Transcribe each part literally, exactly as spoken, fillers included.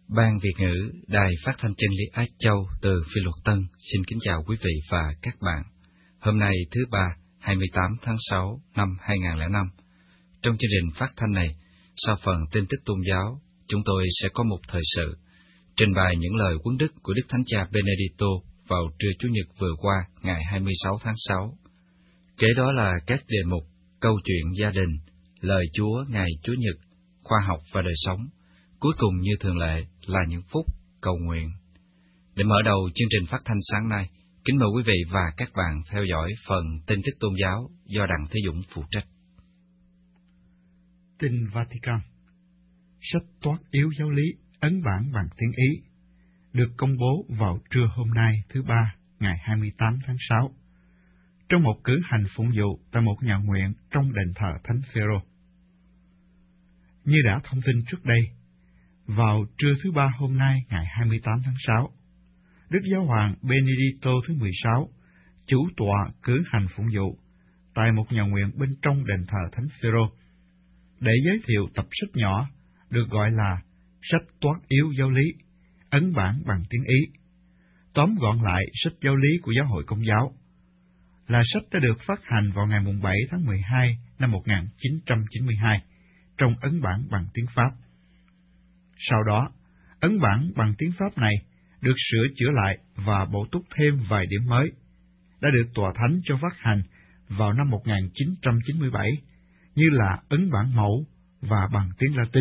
Ban Việt ngữ Đài Phát thanh Chân lý Á Châu từ Phi Luật Tân xin kính chào quý vị và các bạn. Hôm nay thứ ba, hai mươi tám tháng sáu năm hai nghìn không trăm lẻ năm. Trong chương trình phát thanh này, sau phần tin tức tôn giáo, chúng tôi sẽ có một thời sự trình bày những lời huấn đức của Đức Thánh Cha Benedicto vào trưa Chủ nhật vừa qua, ngày hai mươi sáu tháng sáu. Kế đó là các đề mục câu chuyện gia đình, lời Chúa ngày Chủ nhật, khoa học và đời sống. Cuối cùng như thường lệ là những phút cầu nguyện. Để mở đầu chương trình phát thanh sáng nay, kính mời quý vị và các bạn theo dõi phần tin tức tôn giáo do Đặng Thế Dũng phụ trách. Tin Vatican. Sách toát yếu giáo lý ấn bản bằng tiếng Ý được công bố vào trưa hôm nay thứ ba, ngày hai mươi tám tháng sáu, trong một cử hành phụng vụ tại một nhà nguyện trong đền thờ Thánh Phêrô. Như đã thông tin trước đây, vào trưa thứ ba hôm nay ngày hai mươi tám tháng sáu, Đức Giáo hoàng Benedicto thứ mười sáu chủ tọa cử hành phụng vụ tại một nhà nguyện bên trong đền thờ Thánh Phêrô để giới thiệu tập sách nhỏ được gọi là sách toát yếu giáo lý, ấn bản bằng tiếng Ý, tóm gọn lại sách giáo lý của Giáo hội Công giáo, là sách đã được phát hành vào ngày bảy tháng mười hai năm một nghìn chín trăm chín mươi hai trong ấn bản bằng tiếng Pháp. Sau đó, ấn bản bằng tiếng Pháp này được sửa chữa lại và bổ túc thêm vài điểm mới, đã được Tòa Thánh cho phát hành vào năm một nghìn chín trăm chín mươi bảy, như là ấn bản mẫu và bằng tiếng Latin.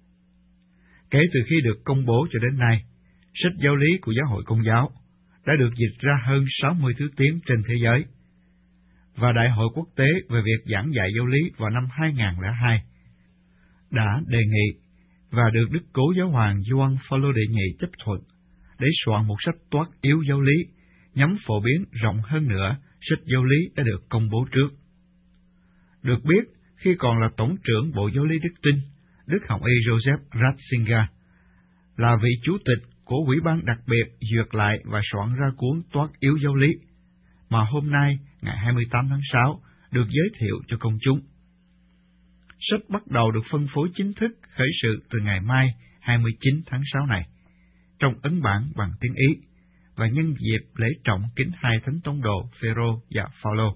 Kể từ khi được công bố cho đến nay, sách giáo lý của Giáo hội Công giáo đã được dịch ra hơn sáu mươi thứ tiếng trên thế giới, và Đại hội Quốc tế về việc giảng dạy giáo lý vào năm hai nghìn không trăm lẻ hai đã đề nghị và được Đức Cố Giáo hoàng Gioan Phaolô đệ nhị chấp thuận để soạn một sách toát yếu giáo lý nhằm phổ biến rộng hơn nữa sách giáo lý đã được công bố trước. Được biết, khi còn là Tổng trưởng Bộ Giáo lý Đức Tin, Đức Hồng y Joseph Ratzinger là vị chủ tịch của Ủy ban đặc biệt duyệt lại và soạn ra cuốn toát yếu giáo lý, mà hôm nay, ngày hai mươi tám tháng sáu, được giới thiệu cho công chúng. Sách bắt đầu được phân phối chính thức khởi sự từ ngày mai hai mươi chín tháng sáu này, trong ấn bản bằng tiếng Ý, và nhân dịp lễ trọng kính hai thánh tông đồ Phêrô và Phaolô.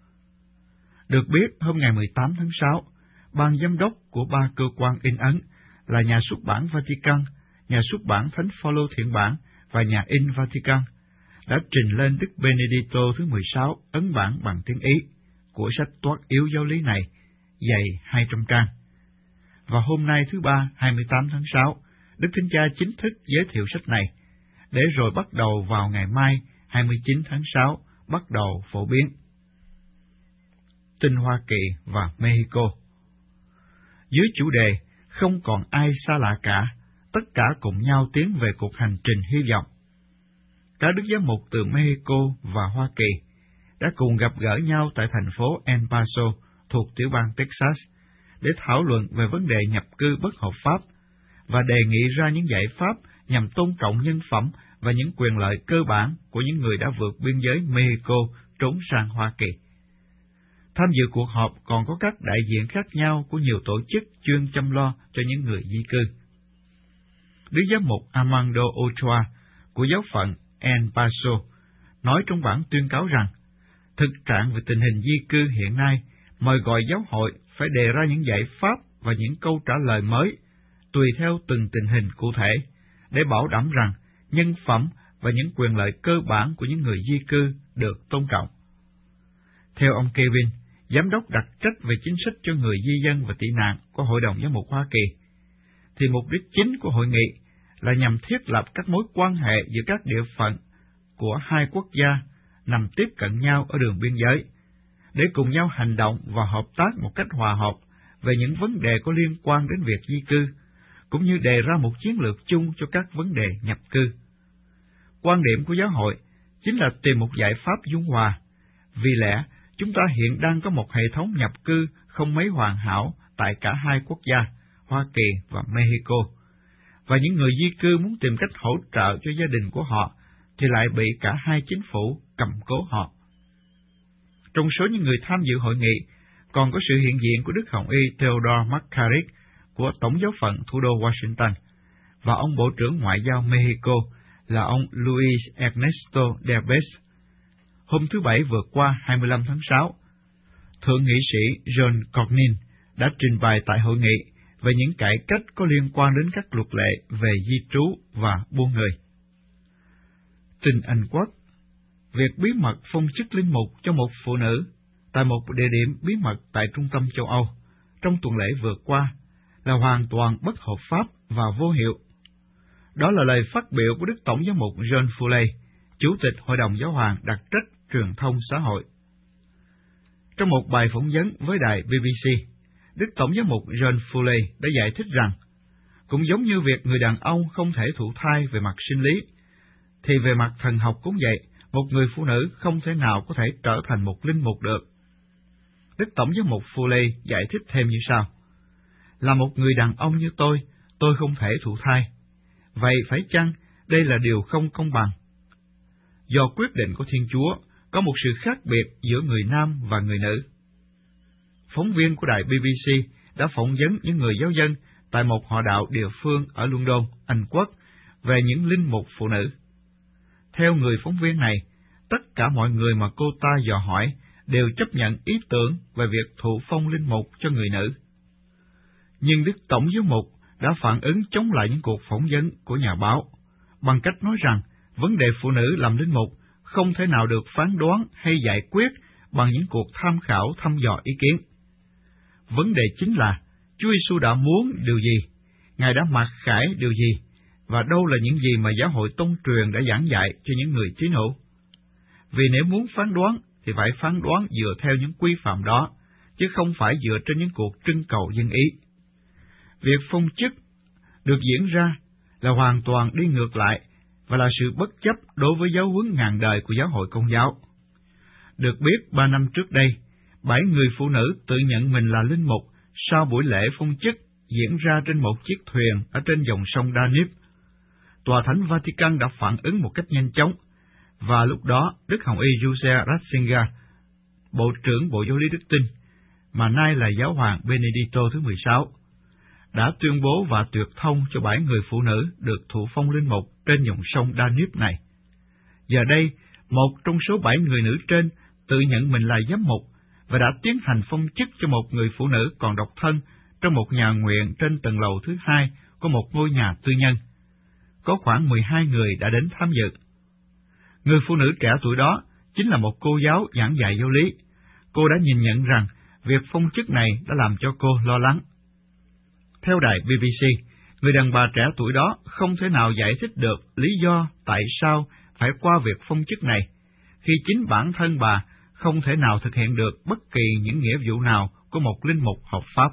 Được biết, hôm ngày mười tám tháng sáu, ban giám đốc của ba cơ quan in ấn là Nhà xuất bản Vatican, Nhà xuất bản Thánh Phaolô Thiện bản và Nhà in Vatican đã trình lên Đức Benedicto thứ mười sáu ấn bản bằng tiếng Ý của sách toát yếu giáo lý này, dày hai trăm trang. Và hôm nay thứ ba, hai mươi tám tháng sáu, Đức Thánh Cha chính thức giới thiệu sách này, để rồi bắt đầu vào ngày mai, hai mươi chín tháng sáu, bắt đầu phổ biến. Tin Hoa Kỳ và Mexico. Dưới chủ đề không còn ai xa lạ cả, tất cả cùng nhau tiến về cuộc hành trình hy vọng, các đức giám mục từ Mexico và Hoa Kỳ đã cùng gặp gỡ nhau tại thành phố El Paso thuộc tiểu bang Texas để thảo luận về vấn đề nhập cư bất hợp pháp và đề nghị ra những giải pháp nhằm tôn trọng nhân phẩm và những quyền lợi cơ bản của những người đã vượt biên giới Mexico trốn sang Hoa Kỳ. Tham dự cuộc họp còn có các đại diện khác nhau của nhiều tổ chức chuyên chăm lo cho những người di cư. Đức giám mục Armando Ochoa của giáo phận El Paso nói trong bản tuyên cáo rằng, thực trạng về tình hình di cư hiện nay mời gọi giáo hội phải đề ra những giải pháp và những câu trả lời mới, tùy theo từng tình hình cụ thể, để bảo đảm rằng nhân phẩm và những quyền lợi cơ bản của những người di cư được tôn trọng. Theo ông Kevin, giám đốc đặc trách về chính sách cho người di dân và tị nạn của Hội đồng Giám mục Hoa Kỳ, thì mục đích chính của hội nghị là nhằm thiết lập các mối quan hệ giữa các địa phận của hai quốc gia nằm tiếp cận nhau ở đường biên giới, để cùng nhau hành động và hợp tác một cách hòa hợp về những vấn đề có liên quan đến việc di cư, cũng như đề ra một chiến lược chung cho các vấn đề nhập cư. Quan điểm của giáo hội chính là tìm một giải pháp dung hòa, vì lẽ chúng ta hiện đang có một hệ thống nhập cư không mấy hoàn hảo tại cả hai quốc gia, Hoa Kỳ và Mexico, và những người di cư muốn tìm cách hỗ trợ cho gia đình của họ thì lại bị cả hai chính phủ cầm cố họ. Trong số những người tham dự hội nghị còn có sự hiện diện của Đức Hồng y Theodore McCarrick của Tổng giáo phận thủ đô Washington, và ông Bộ trưởng Ngoại giao Mexico là ông Luis Ernesto Derbez. Hôm thứ Bảy vừa qua hai mươi lăm tháng sáu, Thượng nghị sĩ John Cornyn đã trình bày tại hội nghị về những cải cách có liên quan đến các luật lệ về di trú và buôn người. Tin Anh Quốc, việc bí mật phong chức linh mục cho một phụ nữ tại một địa điểm bí mật tại trung tâm châu Âu trong tuần lễ vừa qua là hoàn toàn bất hợp pháp và vô hiệu. Đó là lời phát biểu của Đức Tổng giám mục John Foley, Chủ tịch Hội đồng Giáo hoàng đặc trách truyền thông xã hội. Trong một bài phỏng vấn với đài B B C, Đức Tổng giám mục John Foley đã giải thích rằng, cũng giống như việc người đàn ông không thể thụ thai về mặt sinh lý, thì về mặt thần học cũng vậy, một người phụ nữ không thể nào có thể trở thành một linh mục được. Đức Tổng giám mục Foley giải thích thêm như sau: là một người đàn ông như tôi, tôi không thể thụ thai. Vậy phải chăng đây là điều không công bằng? Do quyết định của Thiên Chúa, có một sự khác biệt giữa người nam và người nữ. Phóng viên của đài B B C đã phỏng vấn những người giáo dân tại một họ đạo địa phương ở London, Anh Quốc, về những linh mục phụ nữ. Theo người phóng viên này, tất cả mọi người mà cô ta dò hỏi đều chấp nhận ý tưởng về việc thụ phong linh mục cho người nữ. Nhưng Đức Tổng giám mục đã phản ứng chống lại những cuộc phỏng vấn của nhà báo, bằng cách nói rằng vấn đề phụ nữ làm linh mục không thể nào được phán đoán hay giải quyết bằng những cuộc tham khảo thăm dò ý kiến. Vấn đề chính là Chúa Giêsu đã muốn điều gì, Ngài đã mặc khải điều gì, và đâu là những gì mà giáo hội tông truyền đã giảng dạy cho những người tín hữu. Vì nếu muốn phán đoán thì phải phán đoán dựa theo những quy phạm đó, chứ không phải dựa trên những cuộc trưng cầu dân ý. Việc phong chức được diễn ra là hoàn toàn đi ngược lại và là sự bất chấp đối với giáo huấn ngàn đời của giáo hội Công giáo. Được biết, ba năm trước đây, bảy người phụ nữ tự nhận mình là linh mục sau buổi lễ phong chức diễn ra trên một chiếc thuyền ở trên dòng sông Danube. Tòa Thánh Vatican đã phản ứng một cách nhanh chóng, và lúc đó Đức Hồng Y Giuse Ratzinger, Bộ trưởng Bộ Giáo lý Đức Tin, mà nay là Giáo hoàng Benedicto thứ mười sáu, đã tuyên bố và tuyệt thông cho bảy người phụ nữ được thụ phong linh mục trên dòng sông Danube này. Giờ đây, một trong số bảy người nữ trên tự nhận mình là giám mục và đã tiến hành phong chức cho một người phụ nữ còn độc thân trong một nhà nguyện trên tầng lầu thứ hai của một ngôi nhà tư nhân. Có khoảng mười hai người đã đến tham dự. Người phụ nữ trẻ tuổi đó chính là một cô giáo giảng dạy giáo lý. Cô đã nhìn nhận rằng việc phong chức này đã làm cho cô lo lắng. Theo đài B B C, người đàn bà trẻ tuổi đó không thể nào giải thích được lý do tại sao phải qua việc phong chức này, khi chính bản thân bà không thể nào thực hiện được bất kỳ những nghĩa vụ nào của một linh mục hợp pháp.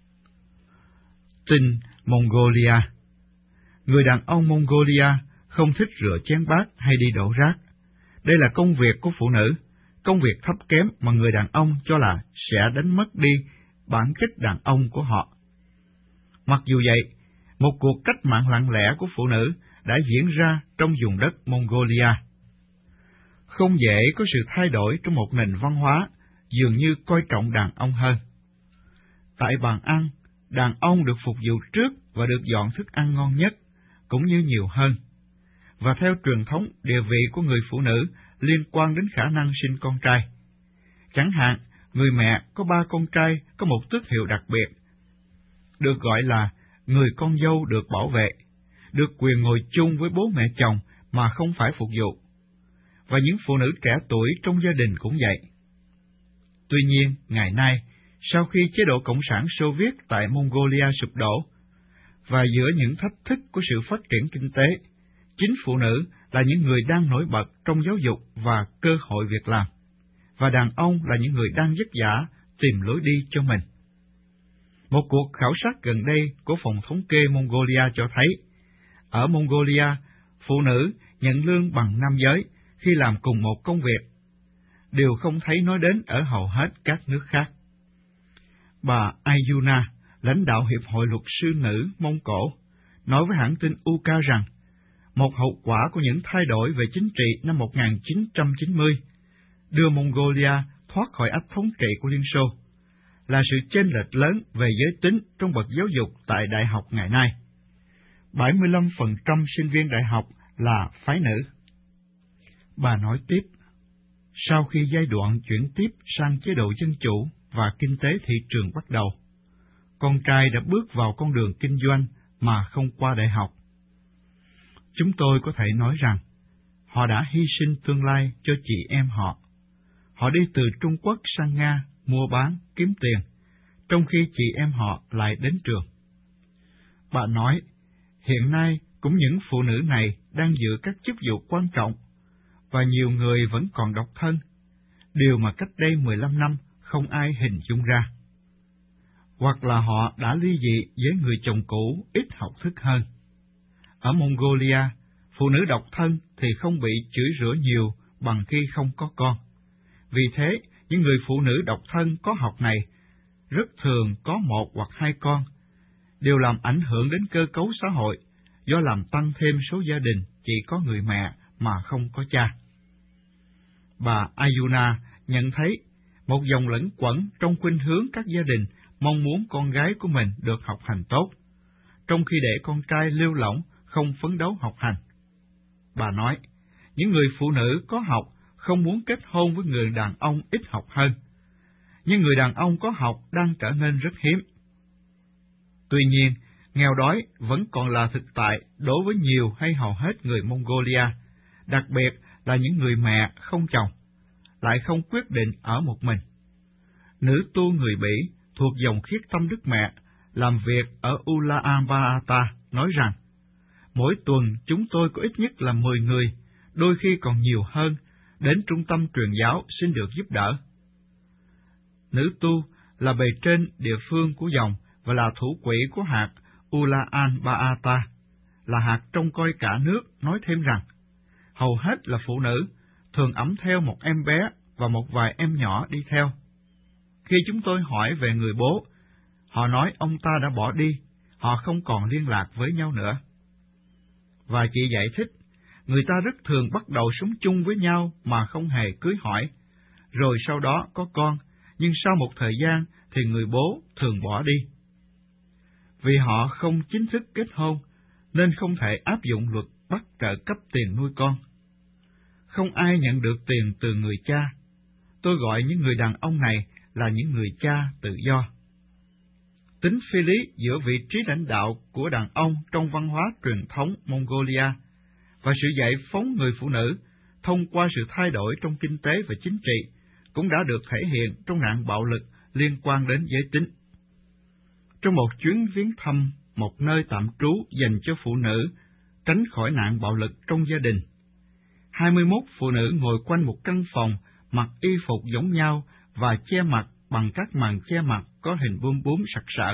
Tin Mongolia. Người đàn ông Mongolia không thích rửa chén bát hay đi đổ rác. Đây là công việc của phụ nữ, công việc thấp kém mà người đàn ông cho là sẽ đánh mất đi bản chất đàn ông của họ. Mặc dù vậy, một cuộc cách mạng lặng lẽ của phụ nữ đã diễn ra trong vùng đất Mongolia. Không dễ có sự thay đổi trong một nền văn hóa dường như coi trọng đàn ông hơn. Tại bàn ăn, đàn ông được phục vụ trước và được dọn thức ăn ngon nhất, cũng như nhiều hơn. Và theo truyền thống, địa vị của người phụ nữ liên quan đến khả năng sinh con trai. Chẳng hạn, người mẹ có ba con trai có một tước hiệu đặc biệt, được gọi là người con dâu được bảo vệ, được quyền ngồi chung với bố mẹ chồng mà không phải phục vụ. Và những phụ nữ trẻ tuổi trong gia đình cũng vậy. Tuy nhiên, ngày nay, sau khi chế độ Cộng sản Xô Viết tại Mongolia sụp đổ, và giữa những thách thức của sự phát triển kinh tế, chính phụ nữ là những người đang nổi bật trong giáo dục và cơ hội việc làm, và đàn ông là những người đang vất vả tìm lối đi cho mình. Một cuộc khảo sát gần đây của Phòng Thống kê Mongolia cho thấy, ở Mongolia, phụ nữ nhận lương bằng nam giới khi làm cùng một công việc, điều không thấy nói đến ở hầu hết các nước khác. Bà Ayuna, lãnh đạo Hiệp hội Luật sư nữ Mông Cổ, nói với hãng tin u ca rằng, một hậu quả của những thay đổi về chính trị năm một nghìn chín trăm chín mươi đưa Mongolia thoát khỏi ách thống trị của Liên Xô, là sự chênh lệch lớn về giới tính trong bậc giáo dục tại đại học ngày nay. bảy mươi lăm phần trăm sinh viên đại học là phái nữ. Bà nói tiếp, sau khi giai đoạn chuyển tiếp sang chế độ dân chủ và kinh tế thị trường bắt đầu, con trai đã bước vào con đường kinh doanh mà không qua đại học. Chúng tôi có thể nói rằng, họ đã hy sinh tương lai cho chị em họ. Họ đi từ Trung Quốc sang Nga, mua bán, kiếm tiền, trong khi chị em họ lại đến trường. Bà nói, hiện nay cũng những phụ nữ này đang giữ các chức vụ quan trọng, và nhiều người vẫn còn độc thân, điều mà cách đây mười lăm năm không ai hình dung ra. Hoặc là họ đã ly dị với người chồng cũ ít học thức hơn. Ở Mongolia, phụ nữ độc thân thì không bị chửi rủa nhiều bằng khi không có con. Vì thế, những người phụ nữ độc thân có học này rất thường có một hoặc hai con, đều làm ảnh hưởng đến cơ cấu xã hội do làm tăng thêm số gia đình chỉ có người mẹ mà không có cha. Bà Ayuna nhận thấy một dòng lẫn quẩn trong khuynh hướng các gia đình mong muốn con gái của mình được học hành tốt, trong khi để con trai lêu lỏng không phấn đấu học hành. Bà nói, những người phụ nữ có học không muốn kết hôn với người đàn ông ít học hơn, nhưng người đàn ông có học đang trở nên rất hiếm. Tuy nhiên, nghèo đói vẫn còn là thực tại đối với nhiều hay hầu hết người Mongolia, đặc biệt là những người mẹ không chồng, lại không quyết định ở một mình. Nữ tu người Bỉ thuộc dòng khiết tâm Đức Mẹ, làm việc ở Ulaanbaatar, nói rằng, mỗi tuần chúng tôi có ít nhất là mười người, đôi khi còn nhiều hơn, đến trung tâm truyền giáo xin được giúp đỡ. Nữ tu là bề trên địa phương của dòng và là thủ quỹ của hạt Ulaanbaatar, là hạt trông coi cả nước, nói thêm rằng, hầu hết là phụ nữ, thường ẵm theo một em bé và một vài em nhỏ đi theo. Khi chúng tôi hỏi về người bố, họ nói ông ta đã bỏ đi, họ không còn liên lạc với nhau nữa. Và chị giải thích, người ta rất thường bắt đầu sống chung với nhau mà không hề cưới hỏi, rồi sau đó có con, nhưng sau một thời gian thì người bố thường bỏ đi. Vì họ không chính thức kết hôn, nên không thể áp dụng luật bắt trợ cấp tiền nuôi con. Không ai nhận được tiền từ người cha. Tôi gọi những người đàn ông này là những người cha tự do. Tính phi lý giữa vị trí lãnh đạo của đàn ông trong văn hóa truyền thống Mongolia và sự giải phóng người phụ nữ thông qua sự thay đổi trong kinh tế và chính trị cũng đã được thể hiện trong nạn bạo lực liên quan đến giới tính. Trong một chuyến viếng thăm một nơi tạm trú dành cho phụ nữ tránh khỏi nạn bạo lực trong gia đình, hai mươi mốt phụ nữ ngồi quanh một căn phòng mặc y phục giống nhau và che mặt bằng các màn che mặt có hình bươm bướm sặc sỡ.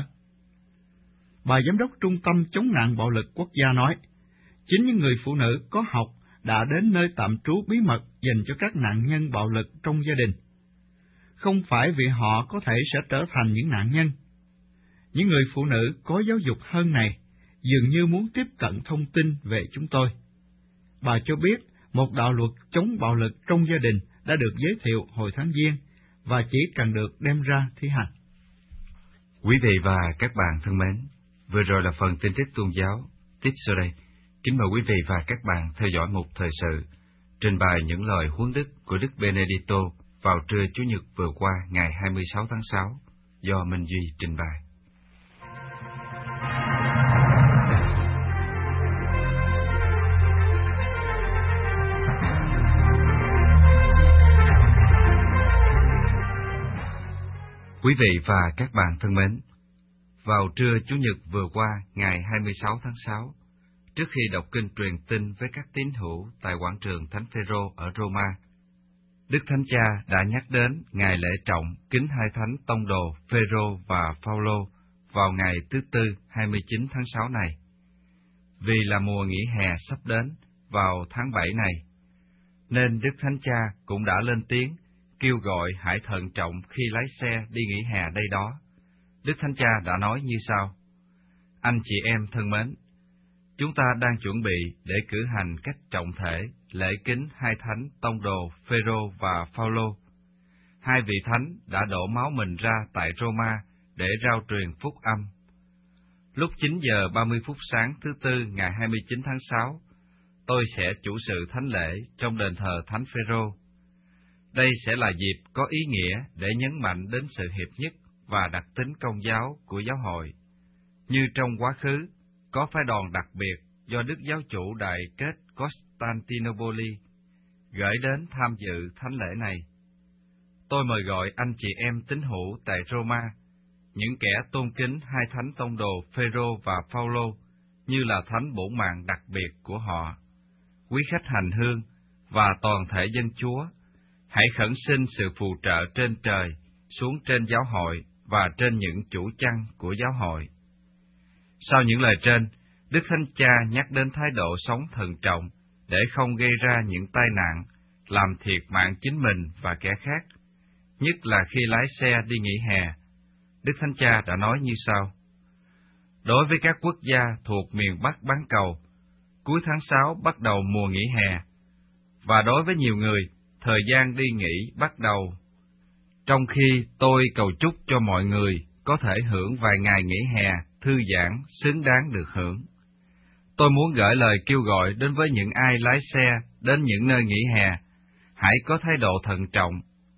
Bà giám đốc trung tâm chống nạn bạo lực quốc gia nói, chính những người phụ nữ có học đã đến nơi tạm trú bí mật dành cho các nạn nhân bạo lực trong gia đình. Không phải vì họ có thể sẽ trở thành những nạn nhân. Những người phụ nữ có giáo dục hơn này dường như muốn tiếp cận thông tin về chúng tôi. Bà cho biết một đạo luật chống bạo lực trong gia đình đã được giới thiệu hồi tháng Giêng và chỉ cần được đem ra thi hành. Quý vị và các bạn thân mến, vừa rồi là phần tin tức tôn giáo. Tiếp sau đây, kính mời quý vị và các bạn theo dõi một thời sự trình bày những lời huấn đức của Đức Benedicto vào trưa Chủ nhật vừa qua ngày hai mươi sáu tháng sáu do Minh Duy trình bày. Quý vị và các bạn thân mến, vào trưa Chủ nhật vừa qua ngày hai mươi sáu tháng sáu, trước khi đọc kinh truyền tin với các tín hữu tại quảng trường Thánh Phêrô ở Roma, Đức Thánh Cha đã nhắc đến ngày lễ trọng kính hai thánh tông đồ Phêrô và Phaolô vào ngày thứ Tư hai mươi chín tháng sáu này. Vì là mùa nghỉ hè sắp đến vào tháng bảy này, nên Đức Thánh Cha cũng đã lên tiếng kêu gọi hãy thận trọng khi lái xe đi nghỉ hè đây đó. Đức Thánh Cha đã nói như sau: Anh chị em thân mến, chúng ta đang chuẩn bị để cử hành cách trọng thể lễ kính hai thánh tông đồ Phêrô và Phaolô. Hai vị thánh đã đổ máu mình ra tại Roma để rao truyền phúc âm. lúc chín giờ ba mươi phút sáng thứ Tư ngày hai mươi chín tháng sáu, tôi sẽ chủ sự thánh lễ trong đền thờ Thánh Phêrô. Đây sẽ là dịp có ý nghĩa để nhấn mạnh đến sự hiệp nhất và đặc tính công giáo của giáo hội. Như trong quá khứ, có phái đoàn đặc biệt do Đức Giáo chủ Đại kết Constantinople gửi đến tham dự thánh lễ này. Tôi mời gọi anh chị em tín hữu tại Roma, những kẻ tôn kính hai thánh tông đồ Phêrô và Phaolô như là thánh bổn mạng đặc biệt của họ, quý khách hành hương và toàn thể dân Chúa, hãy khẩn xin sự phù trợ trên trời xuống trên giáo hội và trên những chủ chăn của giáo hội. Sau những lời trên, Đức Thánh Cha nhắc đến thái độ sống thận trọng để không gây ra những tai nạn, làm thiệt mạng chính mình và kẻ khác, nhất là khi lái xe đi nghỉ hè. Đức Thánh Cha đã nói như sau: đối với các quốc gia thuộc miền Bắc bán cầu, cuối tháng sáu bắt đầu mùa nghỉ hè, và đối với nhiều người, thời gian đi nghỉ bắt đầu. Trong khi tôi cầu chúc cho mọi người có thể hưởng vài ngày nghỉ hè thư giãn xứng đáng được hưởng, tôi muốn gửi lời kêu gọi đến với những ai lái xe đến những nơi nghỉ hè, hãy có thái độ thận trọng.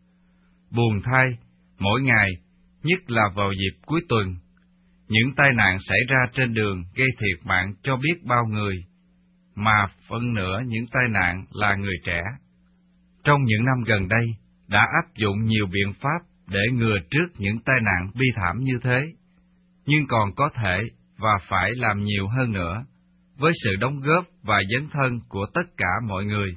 Buồn thay, mỗi ngày, nhất là vào dịp cuối tuần, những tai nạn xảy ra trên đường gây thiệt mạng cho biết bao người, mà phần nữa những tai nạn là người trẻ. Trong những năm gần đây, đã áp dụng nhiều biện pháp để ngừa trước những tai nạn bi thảm như thế, nhưng còn có thể và phải làm nhiều hơn nữa, với sự đóng góp và dấn thân của tất cả mọi người.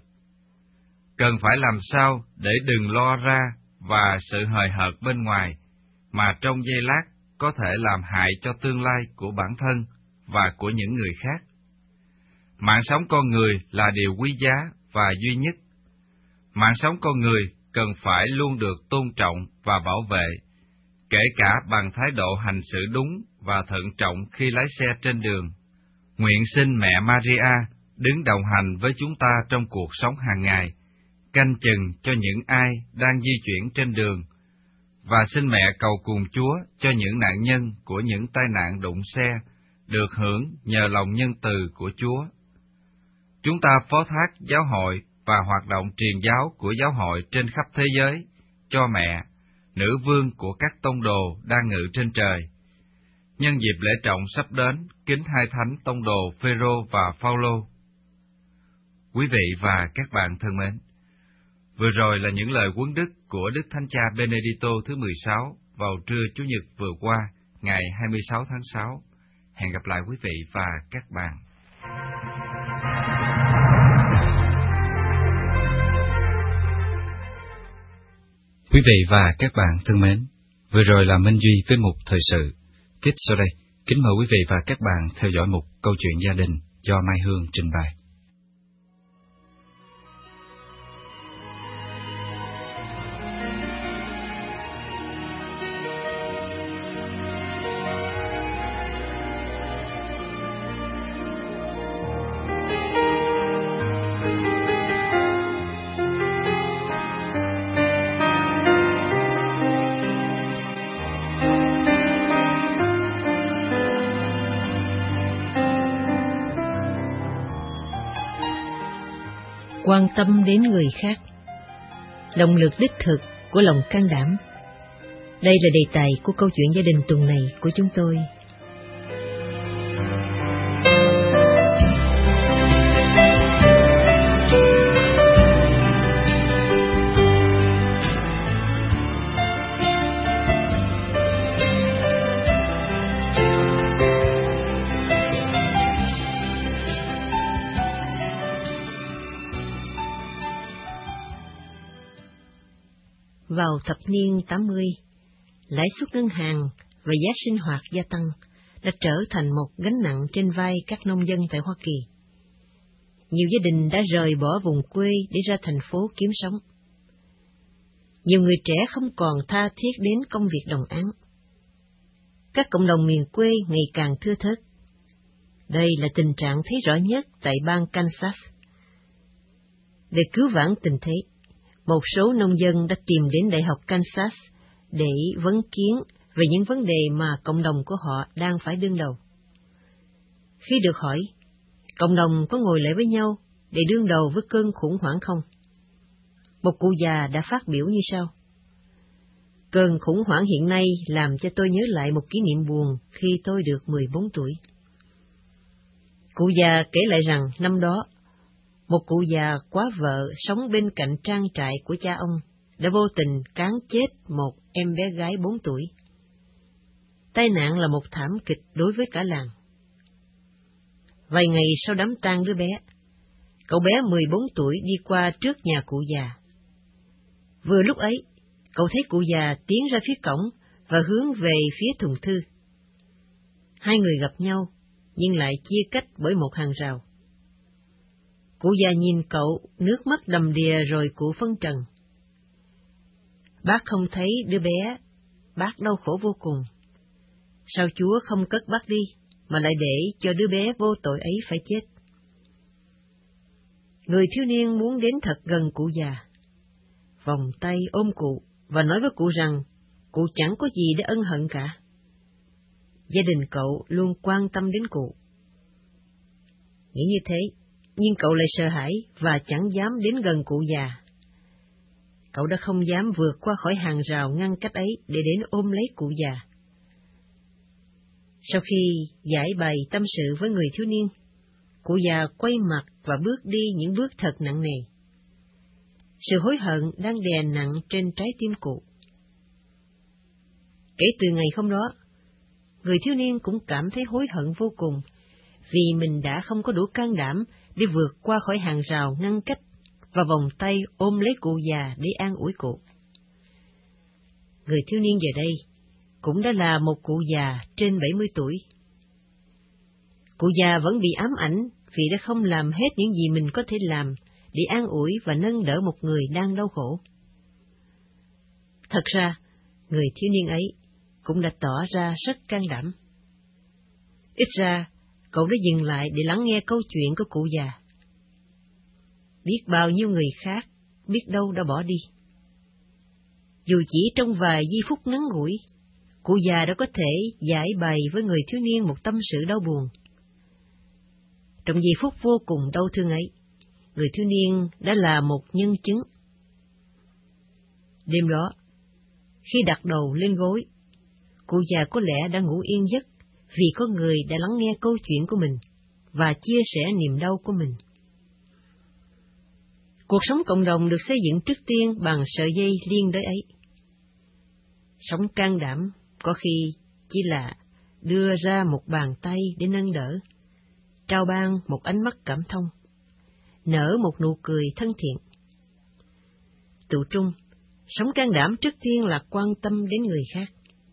Cần phải làm sao để đừng lo ra và sự hời hợt bên ngoài, mà trong giây lát có thể làm hại cho tương lai của bản thân và của những người khác. Mạng sống con người là điều quý giá và duy nhất. Mạng sống con người cần phải luôn được tôn trọng và bảo vệ, kể cả bằng thái độ hành xử đúng và thận trọng khi lái xe trên đường. Nguyện xin Mẹ Maria đứng đồng hành với chúng ta trong cuộc sống hàng ngày, canh chừng cho những ai đang di chuyển trên đường, và xin Mẹ cầu cùng Chúa cho những nạn nhân của những tai nạn đụng xe được hưởng nhờ lòng nhân từ của Chúa. Chúng ta phó thác giáo hội và hoạt động truyền giáo của giáo hội trên khắp thế giới cho Mẹ, nữ vương của các tông đồ đang ngự trên trời. Nhân dịp lễ trọng sắp đến, kính hai thánh tông đồ Phêrô và Phaolô. Quý vị và các bạn thân mến, vừa rồi là những lời huấn đức của Đức Thánh Cha Benedicto thứ mười sáu vào trưa Chủ nhật vừa qua, ngày hai mươi sáu tháng sáu. Hẹn gặp lại quý vị và các bạn. Quý vị và các bạn thân mến, vừa rồi là Minh Duy với mục thời sự. Tiếp sau đây, kính mời quý vị và các bạn theo dõi mục Câu chuyện gia đình do Mai Hương trình bày. Quan tâm đến người khác, động lực đích thực của lòng can đảm. Đây là đề tài của câu chuyện gia đình tuần này của chúng tôi. Vào thập niên tám mươi, lãi suất ngân hàng và giá sinh hoạt gia tăng đã trở thành một gánh nặng trên vai các nông dân tại Hoa Kỳ. Nhiều gia đình đã rời bỏ vùng quê để ra thành phố kiếm sống. Nhiều người trẻ không còn tha thiết đến công việc đồng áng. Các cộng đồng miền quê ngày càng thưa thớt. Đây là tình trạng thấy rõ nhất tại bang Kansas. Để cứu vãn tình thế, một số nông dân đã tìm đến Đại học Kansas để vấn kiến về những vấn đề mà cộng đồng của họ đang phải đương đầu. Khi được hỏi, cộng đồng có ngồi lại với nhau để đương đầu với cơn khủng hoảng không? Một cụ già đã phát biểu như sau: Cơn khủng hoảng hiện nay làm cho tôi nhớ lại một kỷ niệm buồn khi tôi được mười bốn tuổi. Cụ già kể lại rằng năm đó, một cụ già quá vợ sống bên cạnh trang trại của cha ông đã vô tình cán chết một em bé gái bốn tuổi. Tai nạn là một thảm kịch đối với cả làng. Vài ngày sau đám tang đứa bé, cậu bé mười bốn tuổi đi qua trước nhà cụ già. Vừa lúc ấy, cậu thấy cụ già tiến ra phía cổng và hướng về phía thùng thư. Hai người gặp nhau, nhưng lại chia cách bởi một hàng rào. Cụ già nhìn cậu, nước mắt đầm đìa rồi cụ phân trần. Bác không thấy đứa bé, bác đau khổ vô cùng. Sao Chúa không cất bác đi, mà lại để cho đứa bé vô tội ấy phải chết? Người thiếu niên muốn đến thật gần cụ già, vòng tay ôm cụ và nói với cụ rằng cụ chẳng có gì để ân hận cả. Gia đình cậu luôn quan tâm đến cụ. Nghĩ như thế, nhưng cậu lại sợ hãi và chẳng dám đến gần cụ già. Cậu đã không dám vượt qua khỏi hàng rào ngăn cách ấy để đến ôm lấy cụ già. Sau khi giải bày tâm sự với người thiếu niên, cụ già quay mặt và bước đi những bước thật nặng nề. Sự hối hận đang đè nặng trên trái tim cụ. Kể từ ngày hôm đó, người thiếu niên cũng cảm thấy hối hận vô cùng, vì mình đã không có đủ can đảm để vượt qua khỏi hàng rào ngăn cách và vòng tay ôm lấy cụ già để an ủi cụ. Người thiếu niên giờ đây cũng đã là một cụ già trên bảy mươi tuổi. Cụ già vẫn bị ám ảnh vì đã không làm hết những gì mình có thể làm để an ủi và nâng đỡ một người đang đau khổ. Thật ra, người thiếu niên ấy cũng đã tỏ ra rất can đảm. Ít ra, cậu đã dừng lại để lắng nghe câu chuyện của cụ già. Biết bao nhiêu người khác, biết đâu đã bỏ đi. Dù chỉ trong vài giây phút ngắn ngủi, cụ già đã có thể giải bày với người thiếu niên một tâm sự đau buồn. Trong giây phút vô cùng đau thương ấy, người thiếu niên đã là một nhân chứng. Đêm đó, khi đặt đầu lên gối, cụ già có lẽ đã ngủ yên giấc vì có người đã lắng nghe câu chuyện của mình và chia sẻ niềm đau của mình. Cuộc sống cộng đồng được xây dựng trước tiên bằng sợi dây liên đới ấy. Sống can đảm có khi chỉ là đưa ra một bàn tay để nâng đỡ, trao ban một ánh mắt cảm thông, nở một nụ cười thân thiện. Tụ trung, sống can đảm trước tiên là quan tâm đến người khác.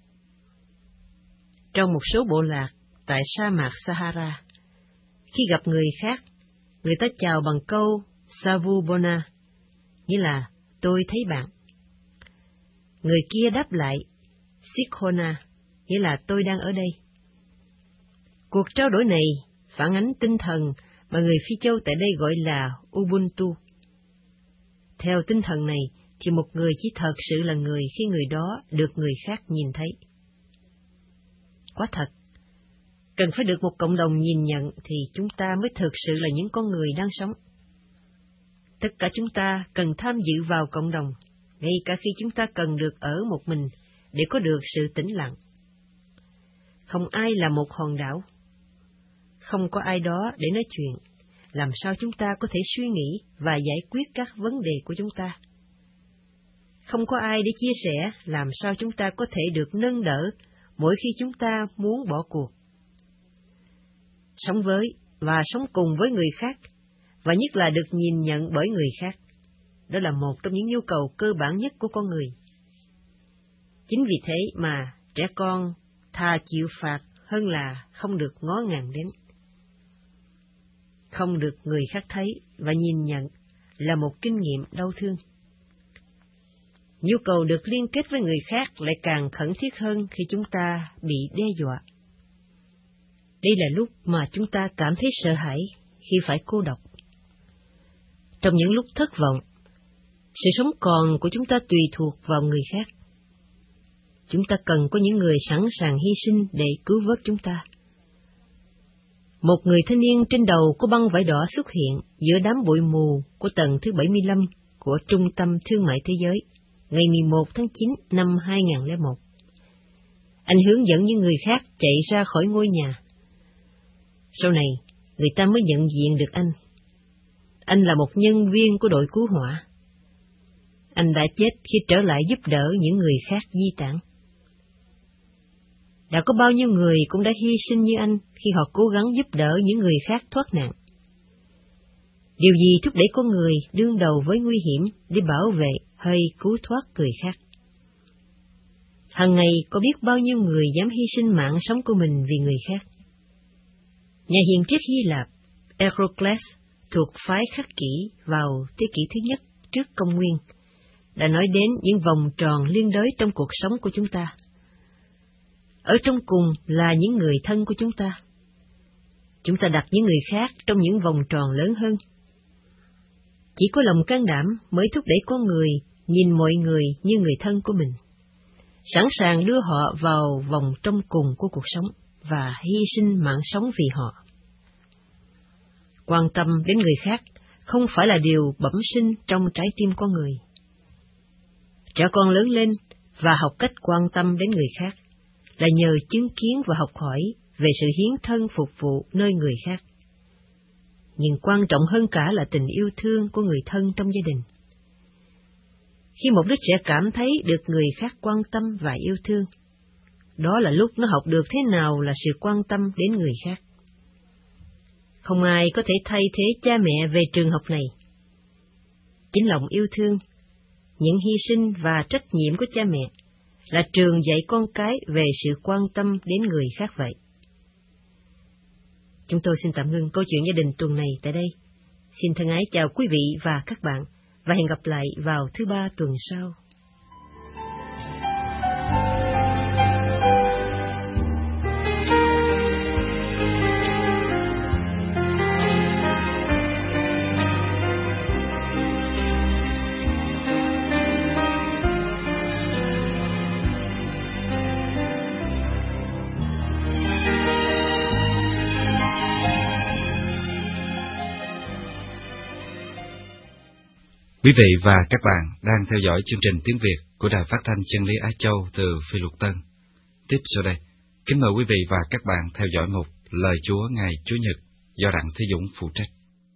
Trong một số bộ lạc tại sa mạc Sahara, khi gặp người khác, người ta chào bằng câu Savubona, nghĩa là tôi thấy bạn. Người kia đáp lại Sikhona, nghĩa là tôi đang ở đây. Cuộc trao đổi này phản ánh tinh thần mà người Phi Châu tại đây gọi là Ubuntu. Theo tinh thần này, thì một người chỉ thật sự là người khi người đó được người khác nhìn thấy. Quả thật, cần phải được một cộng đồng nhìn nhận thì chúng ta mới thực sự là những con người đang sống. Tất cả chúng ta cần tham dự vào cộng đồng, ngay cả khi chúng ta cần được ở một mình để có được sự tĩnh lặng. Không ai là một hòn đảo. Không có ai đó để nói chuyện, làm sao chúng ta có thể suy nghĩ và giải quyết các vấn đề của chúng ta. Không có ai để chia sẻ, làm sao chúng ta có thể được nâng đỡ mỗi khi chúng ta muốn bỏ cuộc. Sống với và sống cùng với người khác, và nhất là được nhìn nhận bởi người khác, đó là một trong những nhu cầu cơ bản nhất của con người. Chính vì thế mà trẻ con thà chịu phạt hơn là không được ngó ngàng đến. Không được người khác thấy và nhìn nhận là một kinh nghiệm đau thương. Nhu cầu được liên kết với người khác lại càng khẩn thiết hơn khi chúng ta bị đe dọa. Đây là lúc mà chúng ta cảm thấy sợ hãi khi phải cô độc. Trong những lúc thất vọng, sự sống còn của chúng ta tùy thuộc vào người khác. Chúng ta cần có những người sẵn sàng hy sinh để cứu vớt chúng ta. Một người thanh niên trên đầu có băng vải đỏ xuất hiện giữa đám bụi mù của tầng thứ bảy mươi lăm của Trung tâm Thương mại Thế giới, ngày mười một tháng chín năm hai nghìn không trăm lẻ một. Anh hướng dẫn những người khác chạy ra khỏi ngôi nhà. Sau này, người ta mới nhận diện được anh. Anh là một nhân viên của đội cứu hỏa. Anh đã chết khi trở lại giúp đỡ những người khác di tản. Đã có bao nhiêu người cũng đã hy sinh như anh khi họ cố gắng giúp đỡ những người khác thoát nạn. Điều gì thúc đẩy con người đương đầu với nguy hiểm để bảo vệ hay cứu thoát người khác? Hằng ngày có biết bao nhiêu người dám hy sinh mạng sống của mình vì người khác. Nhà hiền triết Hy Lạp Heracles thuộc phái khắc kỷ vào thế kỷ thứ nhất trước công nguyên đã nói đến những vòng tròn liên đới trong cuộc sống của chúng ta. Ở trong cùng là những người thân của chúng ta. Chúng ta đặt những người khác trong những vòng tròn lớn hơn. Chỉ có lòng can đảm mới thúc đẩy con người nhìn mọi người như người thân của mình, sẵn sàng đưa họ vào vòng trong cùng của cuộc sống và hy sinh mạng sống vì họ. Quan tâm đến người khác không phải là điều bẩm sinh trong trái tim con người. Trẻ con lớn lên và học cách quan tâm đến người khác là nhờ chứng kiến và học hỏi về sự hiến thân phục vụ nơi người khác. Nhưng quan trọng hơn cả là tình yêu thương của người thân trong gia đình. Khi một đứa trẻ cảm thấy được người khác quan tâm và yêu thương, đó là lúc nó học được thế nào là sự quan tâm đến người khác. Không ai có thể thay thế cha mẹ về trường học này. Chính lòng yêu thương, những hy sinh và trách nhiệm của cha mẹ là trường dạy con cái về sự quan tâm đến người khác vậy. Chúng tôi xin tạm ngưng câu chuyện gia đình tuần này tại đây. Xin thân ái chào quý vị và các bạn, và hẹn gặp lại vào thứ ba tuần sau. Quý vị và các bạn đang theo dõi chương trình tiếng Việt của Đài Phát thanh Chân lý Á Châu từ Phi Luật Tân. Tiếp sau đây, kính mời quý vị và các bạn theo dõi một Lời Chúa ngày Chủ nhật do Đặng Thế Dũng phụ trách.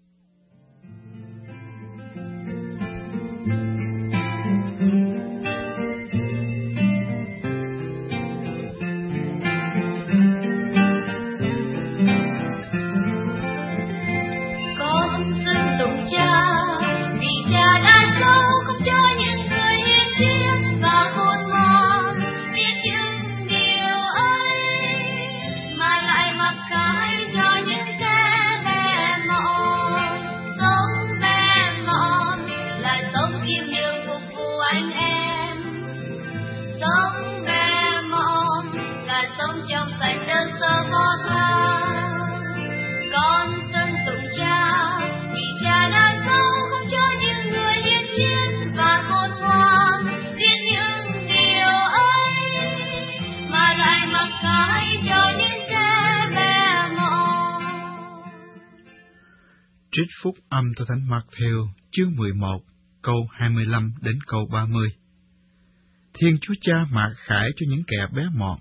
Trích phúc âm từ Thánh Mạc-thêu, chương mười một, câu hai mươi lăm đến câu ba mươi. Thiên Chúa Cha mặc khải cho những kẻ bé mọn.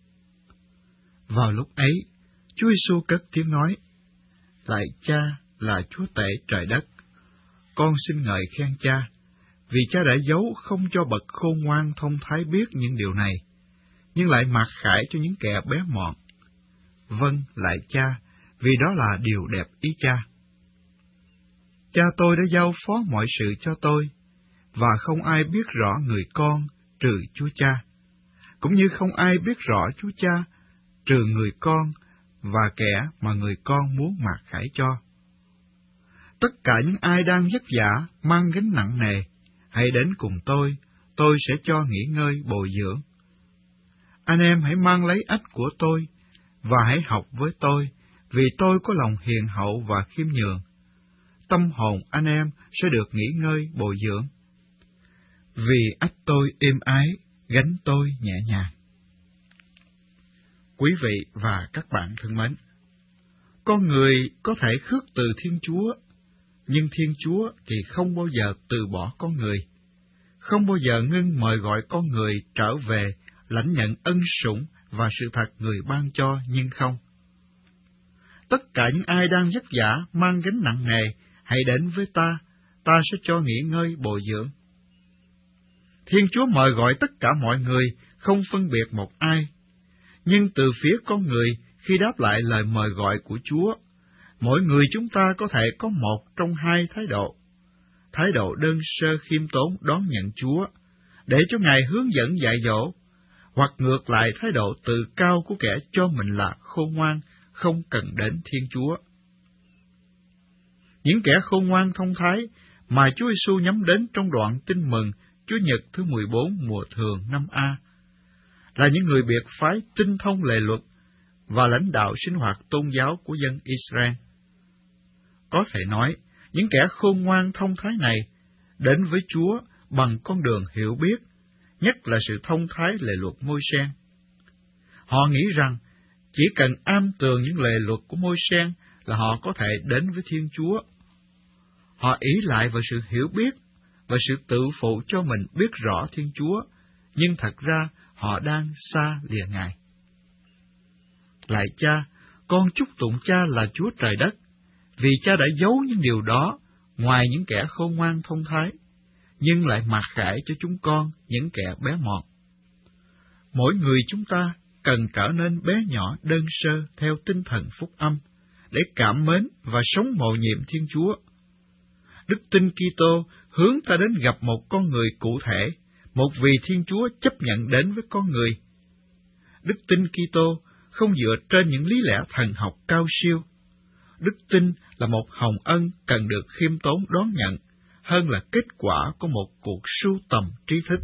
Vào lúc ấy, Chúa Giêsu cất tiếng nói: Lạy Cha là Chúa tể trời đất, con xin ngợi khen Cha, vì Cha đã giấu không cho bậc khôn ngoan thông thái biết những điều này, nhưng lại mặc khải cho những kẻ bé mọn. Vâng, lạy Cha, vì đó là điều đẹp ý Cha. Cha tôi đã giao phó mọi sự cho tôi, và không ai biết rõ người con trừ Chúa Cha, cũng như không ai biết rõ Chúa Cha trừ người con và kẻ mà người con muốn mặc khải cho. Tất cả những ai đang vất vả, mang gánh nặng nề, hãy đến cùng tôi, tôi sẽ cho nghỉ ngơi bồi dưỡng. Anh em hãy mang lấy ách của tôi, và hãy học với tôi, vì tôi có lòng hiền hậu và khiêm nhường. Tâm hồn anh em sẽ được nghỉ ngơi bồi dưỡng. Vì ách tôi êm ái, gánh tôi nhẹ nhàng. Quý vị và các bạn thân mến, Con người có thể khước từ Thiên Chúa, nhưng Thiên Chúa thì không bao giờ từ bỏ con người, không bao giờ ngưng mời gọi con người trở về lãnh nhận ân sủng và sự thật người ban cho, nhưng không. Tất cả những ai đang vất vả mang gánh nặng nề, hãy đến với ta, ta sẽ cho nghỉ ngơi bồi dưỡng. Thiên Chúa mời gọi tất cả mọi người, không phân biệt một ai. Nhưng từ phía con người, khi đáp lại lời mời gọi của Chúa, mỗi người chúng ta có thể có một trong hai thái độ. Thái độ đơn sơ khiêm tốn đón nhận Chúa, để cho Ngài hướng dẫn dạy dỗ, hoặc ngược lại thái độ tự cao của kẻ cho mình là khôn ngoan, không cần đến Thiên Chúa. Những kẻ khôn ngoan thông thái mà Chúa Giêsu nhắm đến trong đoạn Tin mừng Chúa Nhật thứ mười bốn mùa thường năm A, là những người biệt phái tinh thông lề luật và lãnh đạo sinh hoạt tôn giáo của dân Israel. Có thể nói, những kẻ khôn ngoan thông thái này đến với Chúa bằng con đường hiểu biết, nhất là sự thông thái lề luật Môi-se. Họ nghĩ rằng chỉ cần am tường những lề luật của Môi-se là họ có thể đến với Thiên Chúa. Họ ỷ lại vào sự hiểu biết và sự tự phụ cho mình biết rõ Thiên Chúa, nhưng thật ra họ đang xa lìa Ngài. Lạy Cha, con chúc tụng Cha là Chúa trời đất, vì Cha đã giấu những điều đó ngoài những kẻ khôn ngoan thông thái, nhưng lại mặc khải cho chúng con, những kẻ bé mọn. Mỗi người chúng ta cần trở nên bé nhỏ đơn sơ theo tinh thần phúc âm, để cảm mến và sống mầu nhiệm Thiên Chúa. Đức tin Kitô hướng ta đến gặp một con người cụ thể, một vị Thiên Chúa chấp nhận đến với con người. Đức tin Kitô không dựa trên những lý lẽ thần học cao siêu. Đức tin là một hồng ân cần được khiêm tốn đón nhận, hơn là kết quả của một cuộc sưu tầm trí thức.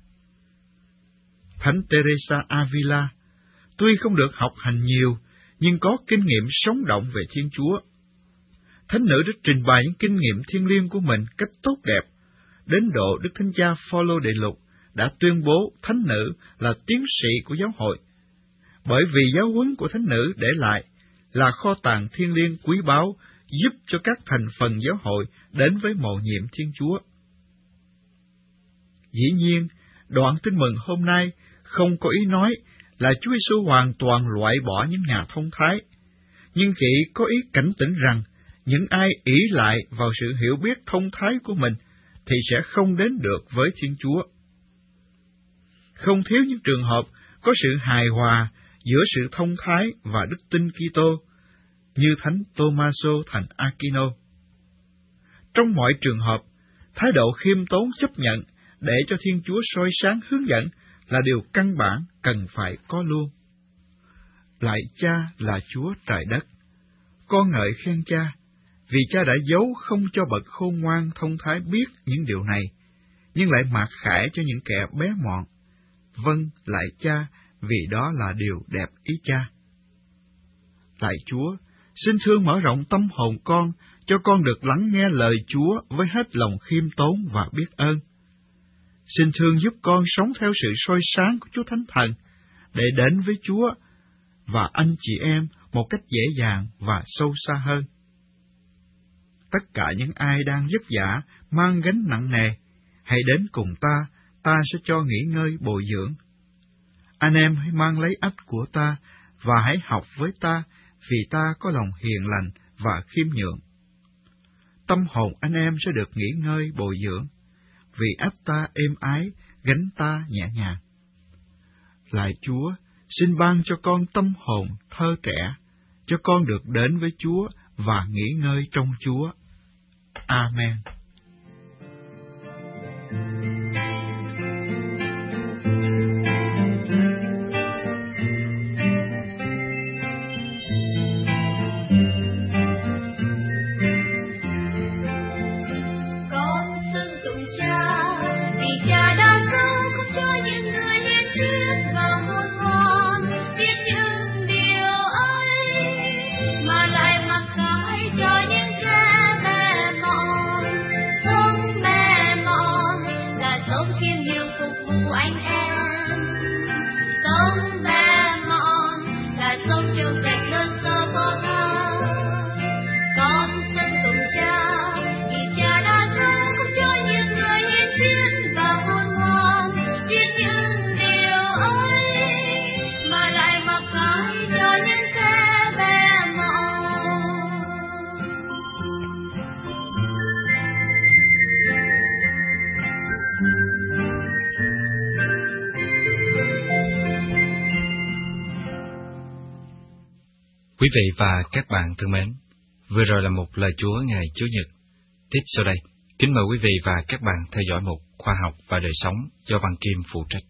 Thánh Teresa Avila, tuy không được học hành nhiều, nhưng có kinh nghiệm sống động về Thiên Chúa. Thánh nữ đã trình bày những kinh nghiệm thiêng liêng của mình cách tốt đẹp, đến độ Đức Thánh Cha Phaolô Đệ Lục đã tuyên bố thánh nữ là tiến sĩ của giáo hội, bởi vì giáo huấn của thánh nữ để lại là kho tàng thiêng liêng quý báu, giúp cho các thành phần giáo hội đến với mầu nhiệm Thiên Chúa. Dĩ nhiên, đoạn Tin mừng hôm nay không có ý nói là Chúa Giêsu hoàn toàn loại bỏ những nhà thông thái, nhưng chỉ có ý cảnh tỉnh rằng những ai ỷ lại vào sự hiểu biết thông thái của mình thì sẽ không đến được với Thiên Chúa. Không thiếu những trường hợp có sự hài hòa giữa sự thông thái và đức tin Kitô, như Thánh Tô-ma-sô thành Aquino. Trong mọi trường hợp, thái độ khiêm tốn chấp nhận để cho Thiên Chúa soi sáng hướng dẫn là điều căn bản cần phải có luôn. Lạy Cha là Chúa trời đất, con ngợi khen Cha, vì Cha đã giấu không cho bậc khôn ngoan thông thái biết những điều này, nhưng lại mặc khải cho những kẻ bé mọn. Vâng, lạy Cha, vì đó là điều đẹp ý Cha. Lạy Chúa, xin thương mở rộng tâm hồn con, cho con được lắng nghe lời Chúa với hết lòng khiêm tốn và biết ơn. Xin thương giúp con sống theo sự soi sáng của Chúa Thánh Thần, để đến với Chúa và anh chị em một cách dễ dàng và sâu xa hơn. Tất cả những ai đang vất vả, mang gánh nặng nề, hãy đến cùng ta, ta sẽ cho nghỉ ngơi bồi dưỡng. Anh em hãy mang lấy ách của ta, và hãy học với ta, vì ta có lòng hiền lành và khiêm nhượng. Tâm hồn anh em sẽ được nghỉ ngơi bồi dưỡng, vì ách ta êm ái, gánh ta nhẹ nhàng. Lạy Chúa, xin ban cho con tâm hồn thơ trẻ, cho con được đến với Chúa và nghỉ ngơi trong Chúa. Amen. Mà lại mặc khải cho những kẻ bé mọn. Quý vị và các bạn thân mến, vừa rồi là một lời Chúa ngày Chủ nhật. Tiếp sau đây, kính mời quý vị và các bạn theo dõi một khoa học và đời sống do Văn Kim phụ trách.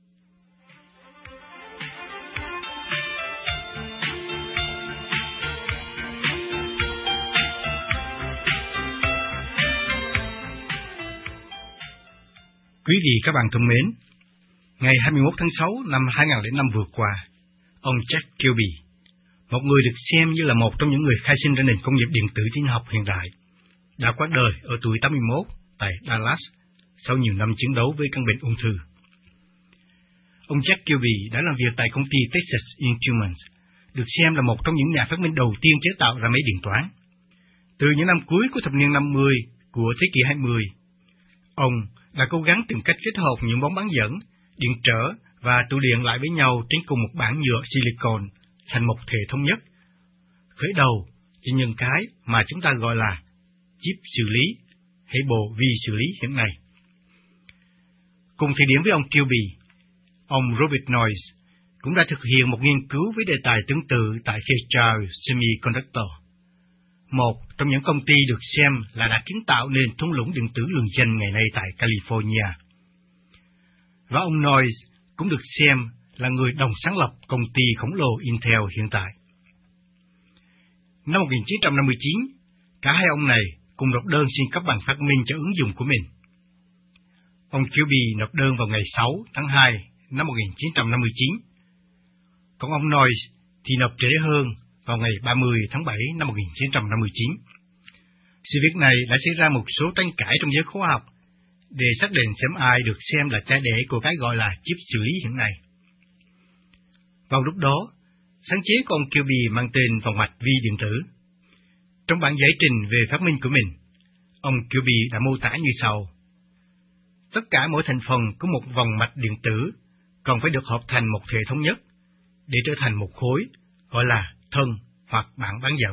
Quý vị các bạn thân mến, ngày hai mươi mốt tháng sáu năm hai nghìn lẻ năm vừa qua, ông Jack Kilby, một người được xem như là một trong những người khai sinh ra nền công nghiệp điện tử tin học hiện đại, đã qua đời ở tuổi tám mươi mốt tại Dallas sau nhiều năm chiến đấu với căn bệnh ung thư. Ông Jack Kilby đã làm việc tại công ty Texas Instruments, được xem là một trong những nhà phát minh đầu tiên chế tạo ra máy điện toán. Từ những năm cuối của thập niên năm mươi của thế kỷ hai mươi, ông đã cố gắng tìm cách kết hợp những bóng bán dẫn, điện trở và tụ điện lại với nhau trên cùng một bản nhựa silicon thành một thể thống nhất, khởi đầu cho những cái mà chúng ta gọi là chip xử lý hay bộ vi xử lý hiện nay. Cùng thời điểm với ông Kilby, ông Robert Noyce cũng đã thực hiện một nghiên cứu với đề tài tương tự tại Fairchild Semiconductor, một trong những công ty được xem là đã kiến tạo nên thung lũng điện tử lừng danh ngày nay tại California. Và ông Noyce cũng được xem là người đồng sáng lập công ty khổng lồ Intel hiện tại. Năm một nghìn chín trăm năm mươi chín, cả hai ông này cùng nộp đơn xin cấp bằng phát minh cho ứng dụng của mình. Ông Kilby nộp đơn vào ngày sáu tháng hai năm một nghìn chín trăm năm mươi chín, còn ông Noyce thì nộp trễ hơn vào ngày ba mươi tháng bảy năm một nghìn chín trăm năm mươi chín. Sự việc này đã xảy ra một số tranh cãi trong giới khoa học để xác định xem ai được xem là cha đẻ của cái gọi là chip xử lý hiện nay. Vào lúc đó, sáng chế của ông Kilby mang tên vòng mạch vi điện tử. Trong bản giải trình về phát minh của mình, ông Kilby đã mô tả như sau: tất cả mỗi thành phần của một vòng mạch điện tử còn phải được hợp thành một thể thống nhất để trở thành một khối gọi là thân hoặc bảng bán dẫn.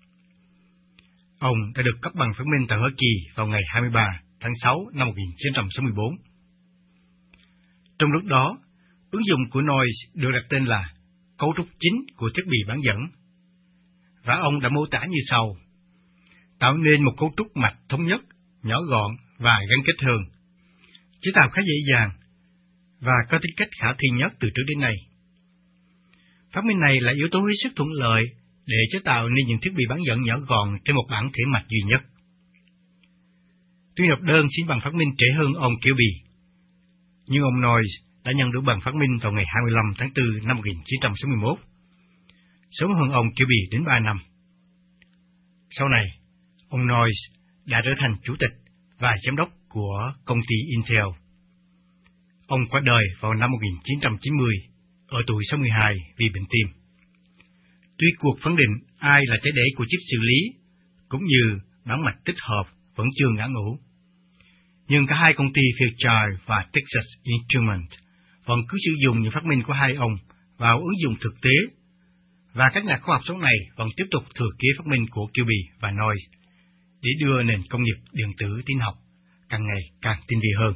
Ông đã được cấp bằng phát minh tại Hoa Kỳ vào ngày hai mươi ba tháng sáu năm một nghìn chín trăm sáu mươi tư. Trong lúc đó, ứng dụng của Noyce được đặt tên là cấu trúc chính của thiết bị bán dẫn, và ông đã mô tả như sau: tạo nên một cấu trúc mạch thống nhất, nhỏ gọn và gắn kết hơn, chế tạo khá dễ dàng và có tính cách khả thi nhất từ trước đến nay. Phát minh này là yếu tố hết sức thuận lợi để chế tạo nên những thiết bị bán dẫn nhỏ gọn trên một bảng thể mạch duy nhất. Tuy nộp đơn xin bằng phát minh trễ hơn ông Kilby, nhưng ông Noyce đã nhận được bằng phát minh vào ngày hai mươi lăm tháng tư năm một nghìn chín trăm sáu mươi mốt, sớm hơn ông Kilby đến ba năm. Sau này, ông Noyce đã trở thành chủ tịch và giám đốc của công ty Intel. Ông qua đời vào năm một nghìn chín trăm chín mươi, ở tuổi sáu mươi hai vì bệnh tim. Tuy cuộc phán định ai là trái đẻ của chip xử lý, cũng như bán mạch tích hợp vẫn chưa ngã ngũ, nhưng cả hai công ty Fairchild và Texas Instruments vẫn cứ sử dụng những phát minh của hai ông vào ứng dụng thực tế, và các nhà khoa học sau này vẫn tiếp tục thừa kế phát minh của Kilby và Noyce để đưa nền công nghiệp điện tử tin học càng ngày càng tinh vi hơn.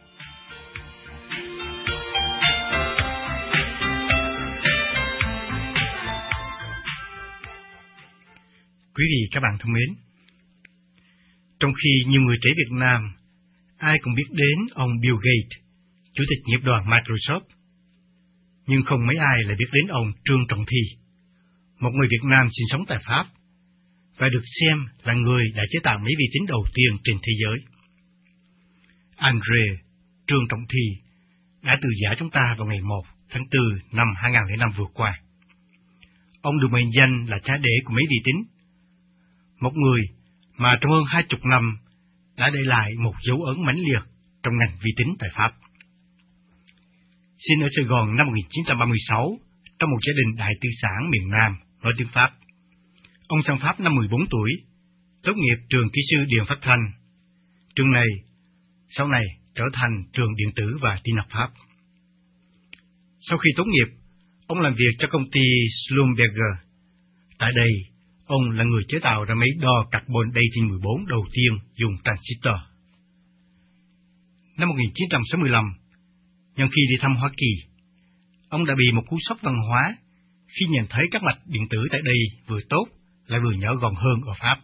Quý vị các bạn thân mến, trong khi nhiều người trẻ Việt Nam ai cũng biết đến ông Bill Gates, chủ tịch nghiệp đoàn Microsoft, nhưng không mấy ai lại biết đến ông Trương Trọng Thi, một người Việt Nam sinh sống tại Pháp, và được xem là người đã chế tạo máy vi tính đầu tiên trên thế giới. André Trương Trọng Thi đã từ giã chúng ta vào ngày một tháng tư năm hai nghìn lẻ năm vừa qua. Ông được mệnh danh là cha đẻ của máy vi tính, một người mà trong hơn hai chục năm đã để lại một dấu ấn mãnh liệt trong ngành vi tính tại Pháp. Sinh ở Sài Gòn năm một nghìn chín trăm ba mươi sáu, trong một gia đình đại tư sản miền Nam nói tiếng Pháp. Ông sang Pháp năm mười bốn tuổi, tốt nghiệp trường kỹ sư điện phát thanh. Trường này sau này trở thành trường điện tử và tin học Pháp. Sau khi tốt nghiệp, ông làm việc cho công ty Schlumberger. Tại đây, ông là người chế tạo ra máy đo carbon dating mười bốn đầu tiên dùng transistor. Năm một nghìn chín trăm sáu mươi lăm, nhân khi đi thăm Hoa Kỳ, ông đã bị một cú sốc văn hóa khi nhìn thấy các mạch điện tử tại đây vừa tốt lại vừa nhỏ gọn hơn ở Pháp.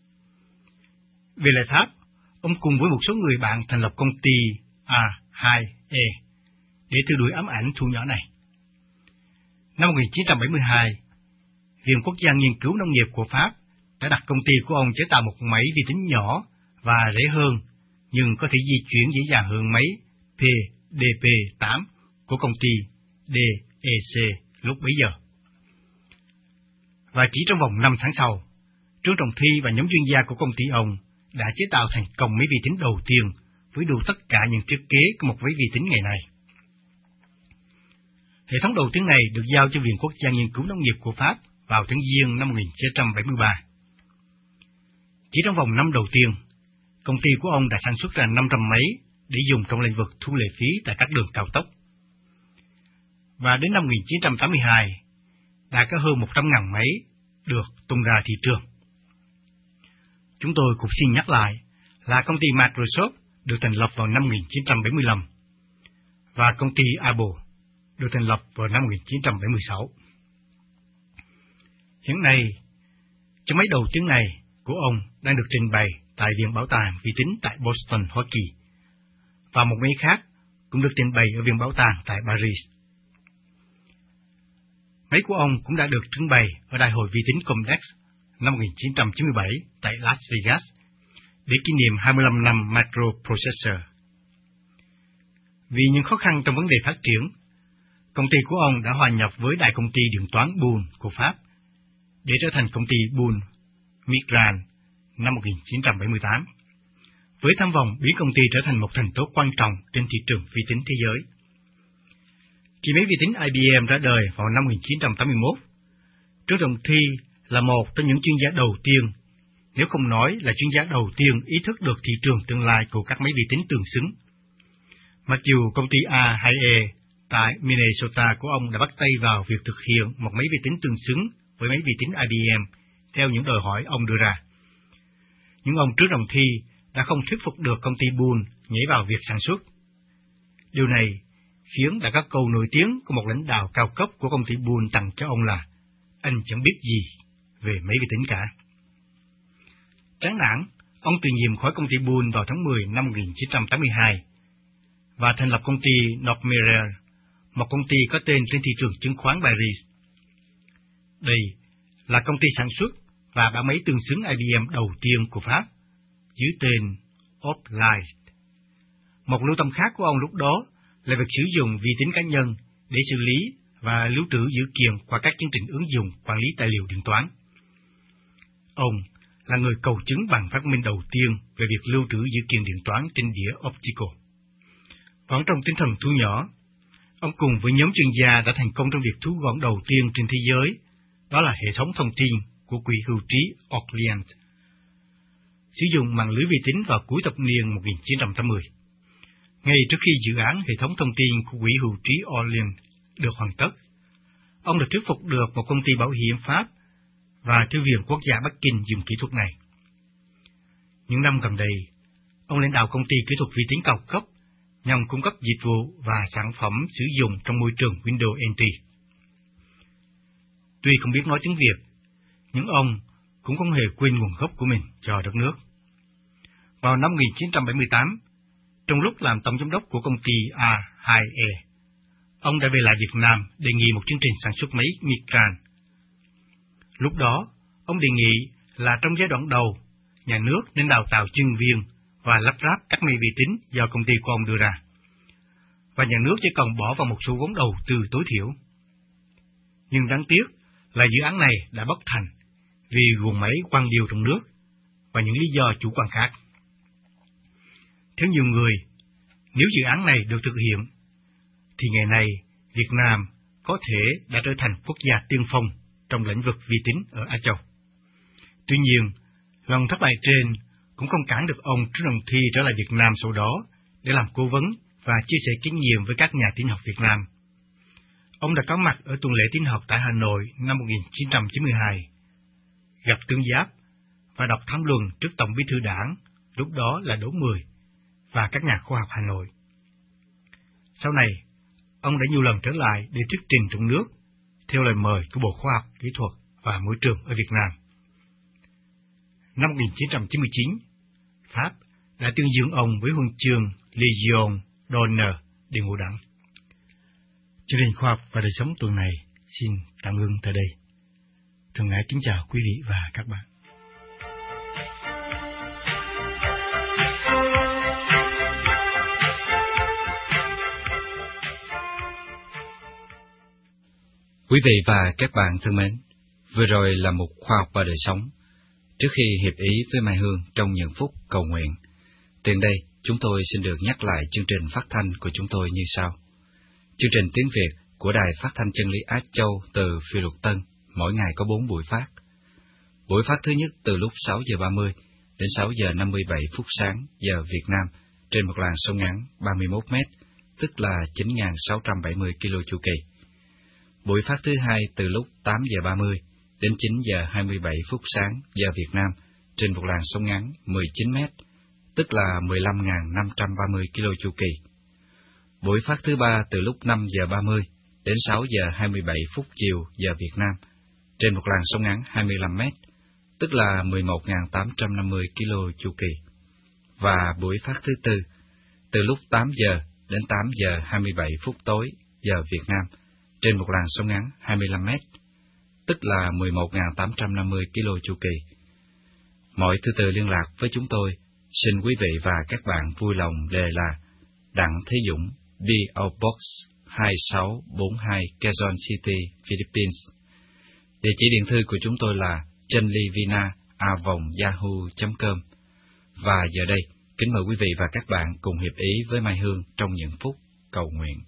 Về lại Tháp, ông cùng với một số người bạn thành lập công ty A hai E để theo đuổi ám ảnh thu nhỏ này. Năm một nghìn chín trăm bảy mươi hai, Viện Quốc gia Nghiên cứu Nông nghiệp của Pháp đã đặt công ty của ông chế tạo một máy vi tính nhỏ và rẻ hơn, nhưng có thể di chuyển dễ dàng hơn máy P D P tám của công ty D E C lúc bấy giờ. Và chỉ trong vòng năm tháng sau, Trương Trọng Thi và nhóm chuyên gia của công ty ông đã chế tạo thành công máy vi tính đầu tiên với đủ tất cả những thiết kế của một máy vi tính ngày nay. Hệ thống đầu tiên này được giao cho Viện Quốc gia Nghiên cứu Nông nghiệp của Pháp vào tháng Giêng năm một nghìn chín trăm bảy mươi ba. Chỉ trong vòng năm đầu tiên, công ty của ông đã sản xuất ra năm trăm máy để dùng trong lĩnh vực thu lệ phí tại các đường cao tốc. Và đến năm một nghìn chín trăm tám mươi hai, đã có hơn một trăm nghìn máy được tung ra thị trường. Chúng tôi cũng xin nhắc lại là công ty Microsoft được thành lập vào năm một nghìn chín trăm bảy mươi lăm và công ty Apple được thành lập vào năm một nghìn chín trăm bảy mươi sáu. Hiện nay, chiếc máy đầu tiên này của ông đang được trình bày tại Viện Bảo tàng Vi tính tại Boston, Hoa Kỳ, và một máy khác cũng được trình bày ở Viện Bảo tàng tại Paris. Máy của ông cũng đã được trưng bày ở Đại hội Vi tính Comdex năm một nghìn chín trăm chín mươi bảy tại Las Vegas để kỷ niệm hai mươi lăm năm microprocessor. Vì những khó khăn trong vấn đề phát triển, công ty của ông đã hòa nhập với Đại công ty điện toán Boole của Pháp để trở thành công ty Boole Micran năm một nghìn chín trăm bảy mươi tám, với tham vọng biến công ty trở thành một thành tố quan trọng trên thị trường vi tính thế giới. Khi máy vi tính I B M ra đời vào năm một nghìn chín trăm tám mươi mốt, Trương Trọng Thi là một trong những chuyên gia đầu tiên, nếu không nói là chuyên gia đầu tiên ý thức được thị trường tương lai của các máy vi tính tương xứng. Mặc dù công ty A hai E tại Minnesota của ông đã bắt tay vào việc thực hiện một máy vi tính tương xứng với máy vi tính I B M theo những đòi hỏi ông đưa ra, nhưng ông Trương Trọng Thi đã không thuyết phục được công ty Boole nhảy vào việc sản xuất. Điều này khiến đã có câu nổi tiếng của một lãnh đạo cao cấp của công ty Boole tặng cho ông là anh chẳng biết gì về máy vi tính cả. Chán nản, ông từ nhiệm khỏi công ty Boole vào tháng mười năm một nghìn chín trăm tám mươi hai và thành lập công ty Northmere, một công ty có tên trên thị trường chứng khoán Paris. Đây là công ty sản xuất và bán máy tương xứng I B M đầu tiên của Pháp, dưới tên Hoplite. Một lưu tâm khác của ông lúc đó là việc sử dụng vi tính cá nhân để xử lý và lưu trữ dữ kiện qua các chương trình ứng dụng quản lý tài liệu điện toán. Ông là người cầu chứng bằng phát minh đầu tiên về việc lưu trữ dữ kiện điện toán trên đĩa optical. Vẫn trong tinh thần thu nhỏ, ông cùng với nhóm chuyên gia đã thành công trong việc thu gọn đầu tiên trên thế giới, đó là hệ thống thông tin của Quỹ hưu trí Orient, sử dụng mạng lưới vi tính vào cuối thập niên một nghìn chín trăm tám mươi. Ngay trước khi dự án hệ thống thông tin của Quỹ hưu trí Orient được hoàn tất, ông đã thuyết phục được một công ty bảo hiểm Pháp và Thư viện Quốc gia Bắc Kinh dùng kỹ thuật này. Những năm gần đây, ông lãnh đạo công ty kỹ thuật vi tính cao cấp nhằm cung cấp dịch vụ và sản phẩm sử dụng trong môi trường Windows N T. Tuy không biết nói tiếng Việt, nhưng ông cũng không hề quên nguồn gốc của mình cho đất nước. Vào năm một nghìn chín trăm bảy mươi tám, trong lúc làm tổng giám đốc của công ty A hai E, ông đã về lại Việt Nam đề nghị một chương trình sản xuất máy Micran. Lúc đó, ông đề nghị là trong giai đoạn đầu, nhà nước nên đào tạo chuyên viên và lắp ráp các máy vi tính do công ty của ông đưa ra, và nhà nước chỉ cần bỏ vào một số vốn đầu tư tối thiểu. Nhưng đáng tiếc là dự án này đã bất thành vì nguồn máy quăng điều trong nước và những lý do chủ quan khác. Theo nhiều người, nếu dự án này được thực hiện, thì ngày nay Việt Nam có thể đã trở thành quốc gia tiên phong trong lĩnh vực vi tính ở Á Châu. Tuy nhiên, lần thất bại trên cũng không cản được ông Trương Trọng Thi trở lại Việt Nam sau đó để làm cố vấn và chia sẻ kinh nghiệm với các nhà tin học Việt Nam. Ông đã có mặt ở tuần lễ tin học tại Hà Nội năm một nghìn chín trăm chín mươi hai, gặp Tương Giáp và đọc tham luận trước Tổng Bí thư Đảng, lúc đó là Đỗ Mười, và các nhà khoa học Hà Nội. Sau này, ông đã nhiều lần trở lại để thuyết trình trong nước, theo lời mời của Bộ Khoa học, Kỹ thuật và Môi trường ở Việt Nam. Năm một nghìn chín trăm chín mươi chín, Pháp đã tuyên dương ông với huân chương Légion d'honneur để ngũ đẳng. Chương trình khoa học và đời sống tuần này xin tạm ngưng tại đây. Thân ái kính chào quý vị và các bạn. Quý vị và các bạn thân mến, vừa rồi là một khoa học và đời sống. Trước khi hiệp ý với Mai Hương trong những phút cầu nguyện, tiền đây chúng tôi xin được nhắc lại chương trình phát thanh của chúng tôi như sau. Chương trình tiếng Việt của Đài Phát thanh Chân lý Á Châu từ Phi Luật Tân mỗi ngày có bốn buổi phát. Buổi phát thứ nhất từ lúc sáu giờ ba mươi đến sáu giờ năm mươi bảy phút sáng giờ Việt Nam trên một làn sóng ngắn ba mươi mốt mét, tức là chín nghìn sáu trăm bảy mươi ki lô chu kỳ. Buổi phát thứ hai từ lúc tám giờ ba mươi đến chín giờ hai mươi bảy phút sáng giờ Việt Nam trên một làn sóng ngắn mười chín mét, tức là mười lăm nghìn năm trăm ba mươi ki lô chu kỳ. Buổi phát thứ ba từ lúc năm giờ ba mươi đến sáu giờ hai mươi bảy phút chiều giờ Việt Nam trên một làn sóng ngắn hai mươi lăm mét, tức là mười một nghìn tám trăm năm mươi ki lô chu kỳ. Và buổi phát thứ tư từ lúc tám giờ đến tám giờ hai mươi bảy phút tối giờ Việt Nam trên một làn sóng ngắn hai mươi lăm mét, tức là mười một nghìn tám trăm năm mươi ki lô chu kỳ. Mọi thứ tự liên lạc với chúng tôi, xin quý vị và các bạn vui lòng đề là Đặng Thế Dũng, pê ô Box hai sáu bốn hai, Quezon City, Philippines. Địa chỉ điện thư của chúng tôi là chanlivina a vòng yahoo chấm com. Và giờ đây, kính mời quý vị và các bạn cùng hiệp ý với Mai Hương trong những phút cầu nguyện.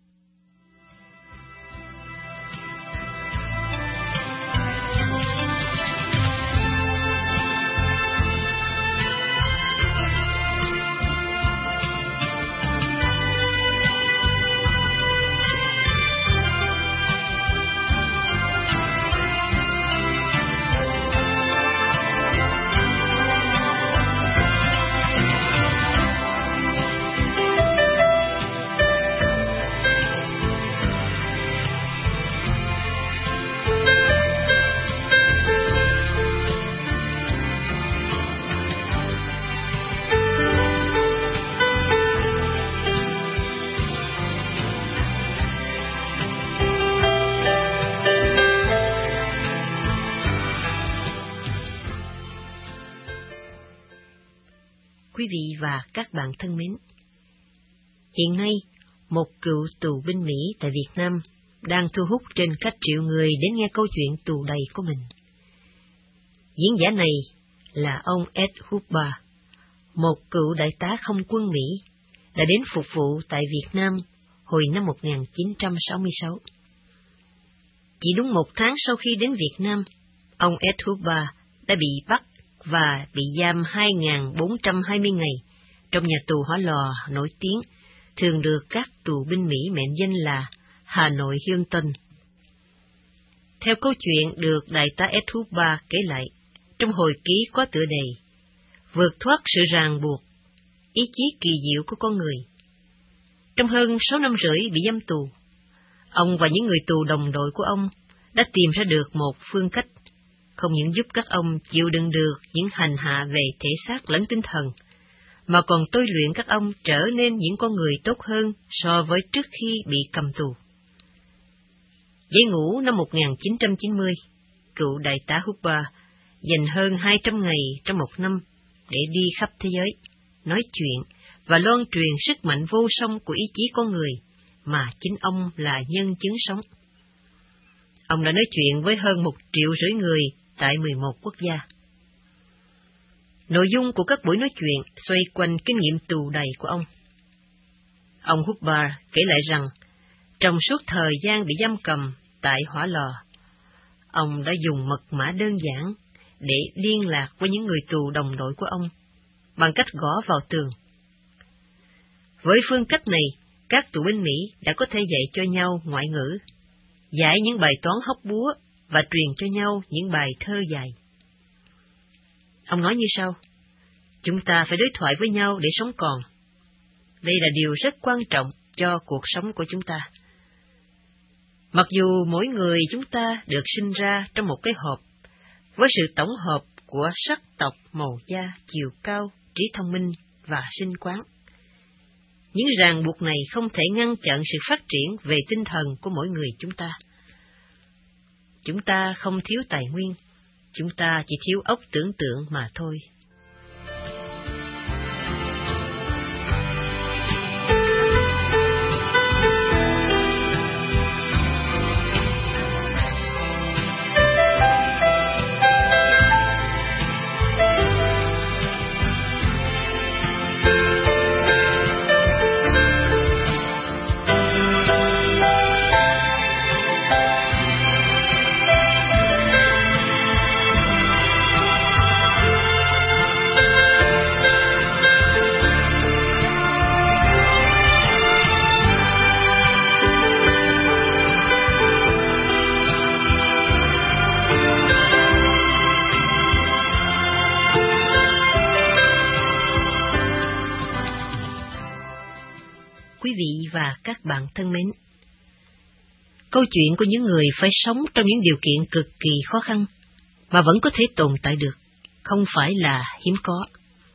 Quý vị và các bạn thân mến, hiện nay, một cựu tù binh Mỹ tại Việt Nam đang thu hút trên các triệu người đến nghe câu chuyện tù đầy của mình. Diễn giả này là ông Ed Hooper, một cựu đại tá không quân Mỹ, đã đến phục vụ tại Việt Nam hồi năm một nghìn chín trăm sáu mươi sáu. Chỉ đúng một tháng sau khi đến Việt Nam, ông Ed Hooper đã bị bắt và bị giam hai nghìn bốn trăm hai mươi ngày trong nhà tù Hỏa Lò nổi tiếng, thường được các tù binh Mỹ mệnh danh là Hà Nội Hilton. Theo câu chuyện được đại tá Ed Hooper kể lại, trong hồi ký có tựa đề Vượt thoát sự ràng buộc, ý chí kỳ diệu của con người. Trong hơn sáu năm rưỡi bị giam tù, ông và những người tù đồng đội của ông đã tìm ra được một phương cách không những giúp các ông chịu đựng được những hành hạ về thể xác lẫn tinh thần, mà còn tôi luyện các ông trở nên những con người tốt hơn so với trước khi bị cầm tù. Giấy ngũ năm một nghìn chín trăm chín mươi, cựu đại tá Hooper dành hơn hai trăm ngày trong một năm để đi khắp thế giới, nói chuyện và loan truyền sức mạnh vô song của ý chí con người mà chính ông là nhân chứng sống. Ông đã nói chuyện với hơn một triệu rưỡi người tại mười một quốc gia. Nội dung của các buổi nói chuyện xoay quanh kinh nghiệm tù đầy của ông. Ông Hooper kể lại rằng, trong suốt thời gian bị giam cầm tại Hỏa Lò, ông đã dùng mật mã đơn giản để liên lạc với những người tù đồng đội của ông bằng cách gõ vào tường. Với phương cách này, các tù binh Mỹ đã có thể dạy cho nhau ngoại ngữ, giải những bài toán hóc búa và truyền cho nhau những bài thơ dài. Ông nói như sau: chúng ta phải đối thoại với nhau để sống còn. Đây là điều rất quan trọng cho cuộc sống của chúng ta. Mặc dù mỗi người chúng ta được sinh ra trong một cái hộp, với sự tổng hợp của sắc tộc, màu da, chiều cao, trí thông minh và sinh quán, những ràng buộc này không thể ngăn chặn sự phát triển về tinh thần của mỗi người chúng ta. Chúng ta không thiếu tài nguyên, chúng ta chỉ thiếu óc tưởng tượng mà thôi. Quý vị và các bạn thân mến, câu chuyện của những người phải sống trong những điều kiện cực kỳ khó khăn mà vẫn có thể tồn tại được không phải là hiếm có.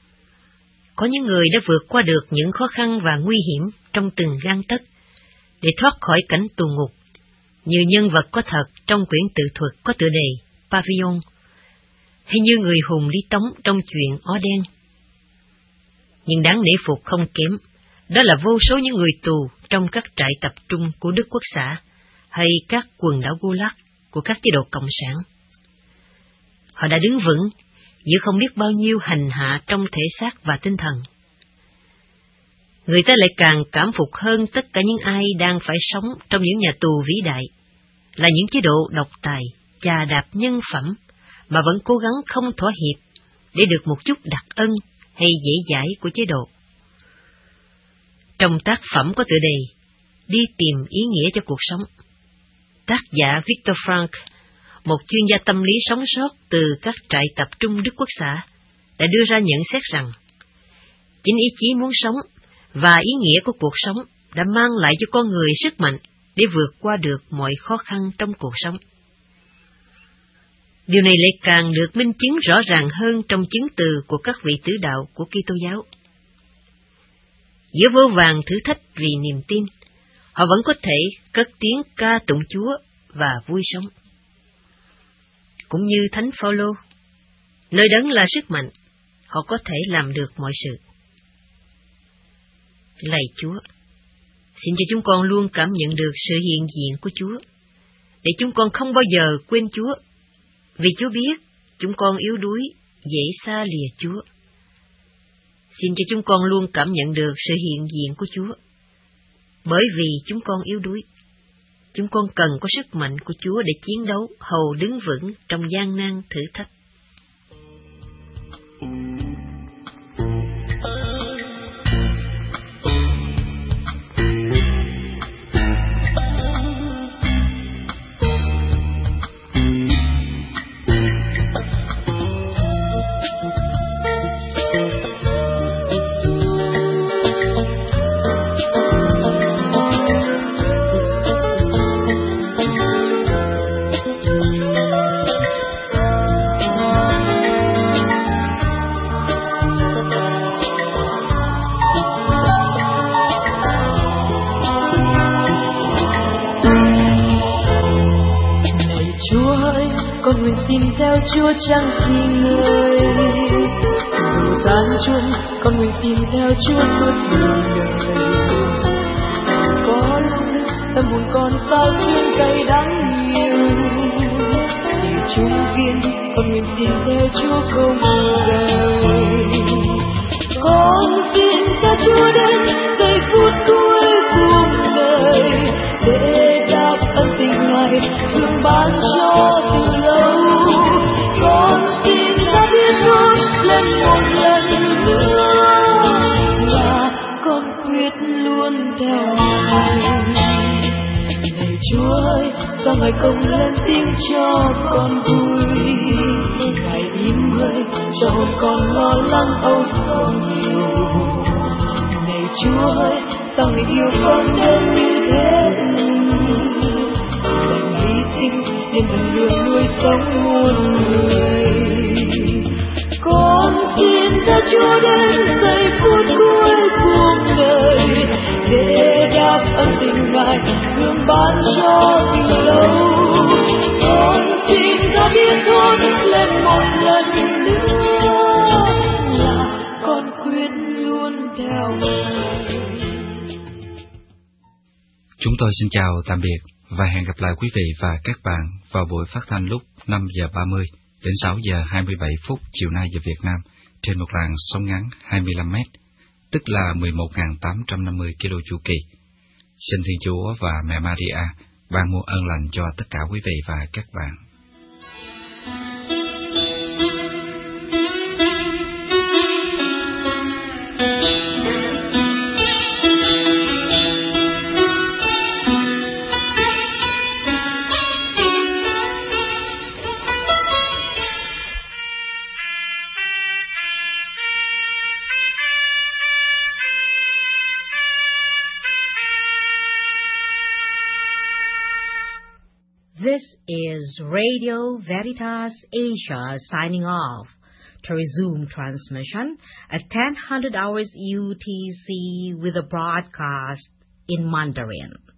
Có những người đã vượt qua được những khó khăn và nguy hiểm trong từng gang tấc để thoát khỏi cảnh tù ngục, như nhân vật có thật trong quyển tự thuật có tựa đề Pavillon, hay như người hùng Lý Tống trong chuyện Ó Đen. Nhưng đáng nể phục không kém, đó là vô số những người tù trong các trại tập trung của Đức Quốc xã hay các quần đảo Gulag của các chế độ cộng sản. Họ đã đứng vững giữa không biết bao nhiêu hành hạ trong thể xác và tinh thần. Người ta lại càng cảm phục hơn tất cả những ai đang phải sống trong những nhà tù vĩ đại, là những chế độ độc tài, chà đạp nhân phẩm mà vẫn cố gắng không thỏa hiệp để được một chút đặc ân hay dễ dãi của chế độ. Trong tác phẩm có tựa đề Đi tìm ý nghĩa cho cuộc sống, tác giả Viktor Frankl, một chuyên gia tâm lý sống sót từ các trại tập trung Đức Quốc xã, đã đưa ra nhận xét rằng chính ý chí muốn sống và ý nghĩa của cuộc sống đã mang lại cho con người sức mạnh để vượt qua được mọi khó khăn trong cuộc sống. Điều này lại càng được minh chứng rõ ràng hơn trong chứng từ của các vị tử đạo của Kitô giáo. Giữa vô vàn thử thách vì niềm tin, họ vẫn có thể cất tiếng ca tụng Chúa và vui sống. Cũng như Thánh Phaolô, nơi Đấng là sức mạnh, họ có thể làm được mọi sự. Lạy Chúa, xin cho chúng con luôn cảm nhận được sự hiện diện của Chúa, để chúng con không bao giờ quên Chúa, vì Chúa biết chúng con yếu đuối, dễ xa lìa Chúa. Xin cho chúng con luôn cảm nhận được sự hiện diện của Chúa, bởi vì chúng con yếu đuối. Chúng con cần có sức mạnh của Chúa để chiến đấu, hầu đứng vững trong gian nan thử thách. Con nguyện xin theo Chúa chẳng gì người, dù gian truân con nguyện xin theo Chúa suốt đời. Có lúc tâm hồn con sao xuyên cay đắng nhiều, như chung kiên con nguyện xin theo Chúa không đời. Con xin theo Chúa đến giây phút cuối cuộc đời, để đáp ơn tình Ngài thương ban cho từ lâu. Con xin ta biết ơn lên một lần nữa, là con quyết luôn theo Ngài. Này Chúa ơi, sao Ngài không lên tiếng cho con vui? Ngài im hơi cho hồn con lo lắng âu sầu nhiều. Này Chúa ơi, sao Ngài yêu con đến như thế? đành hy sinh trên con đường nuôi sống muôn người. Con xin ta Chúa đến giây phút cuối cuộc đời để đáp ơn tình Ngài thương ban cho tình lâu. Con xin ta biết thốt lên một lần nữa là con quyết luôn theo Ngài. Chúng tôi xin chào tạm biệt và hẹn gặp lại quý vị và các bạn vào buổi phát thanh lúc năm giờ ba mươi đến sáu giờ hai mươi bảy phút chiều nay giờ Việt Nam trên một làn sóng ngắn hai mươi lăm mét, tức là mười một nghìn tám trăm năm mươi ki lô chu kỳ. Xin Thiên Chúa và Mẹ Maria ban muôn ơn lành cho tất cả quý vị và các bạn. This is Radio Veritas Asia signing off. To resume transmission at ten hundred hours U T C with a broadcast in Mandarin.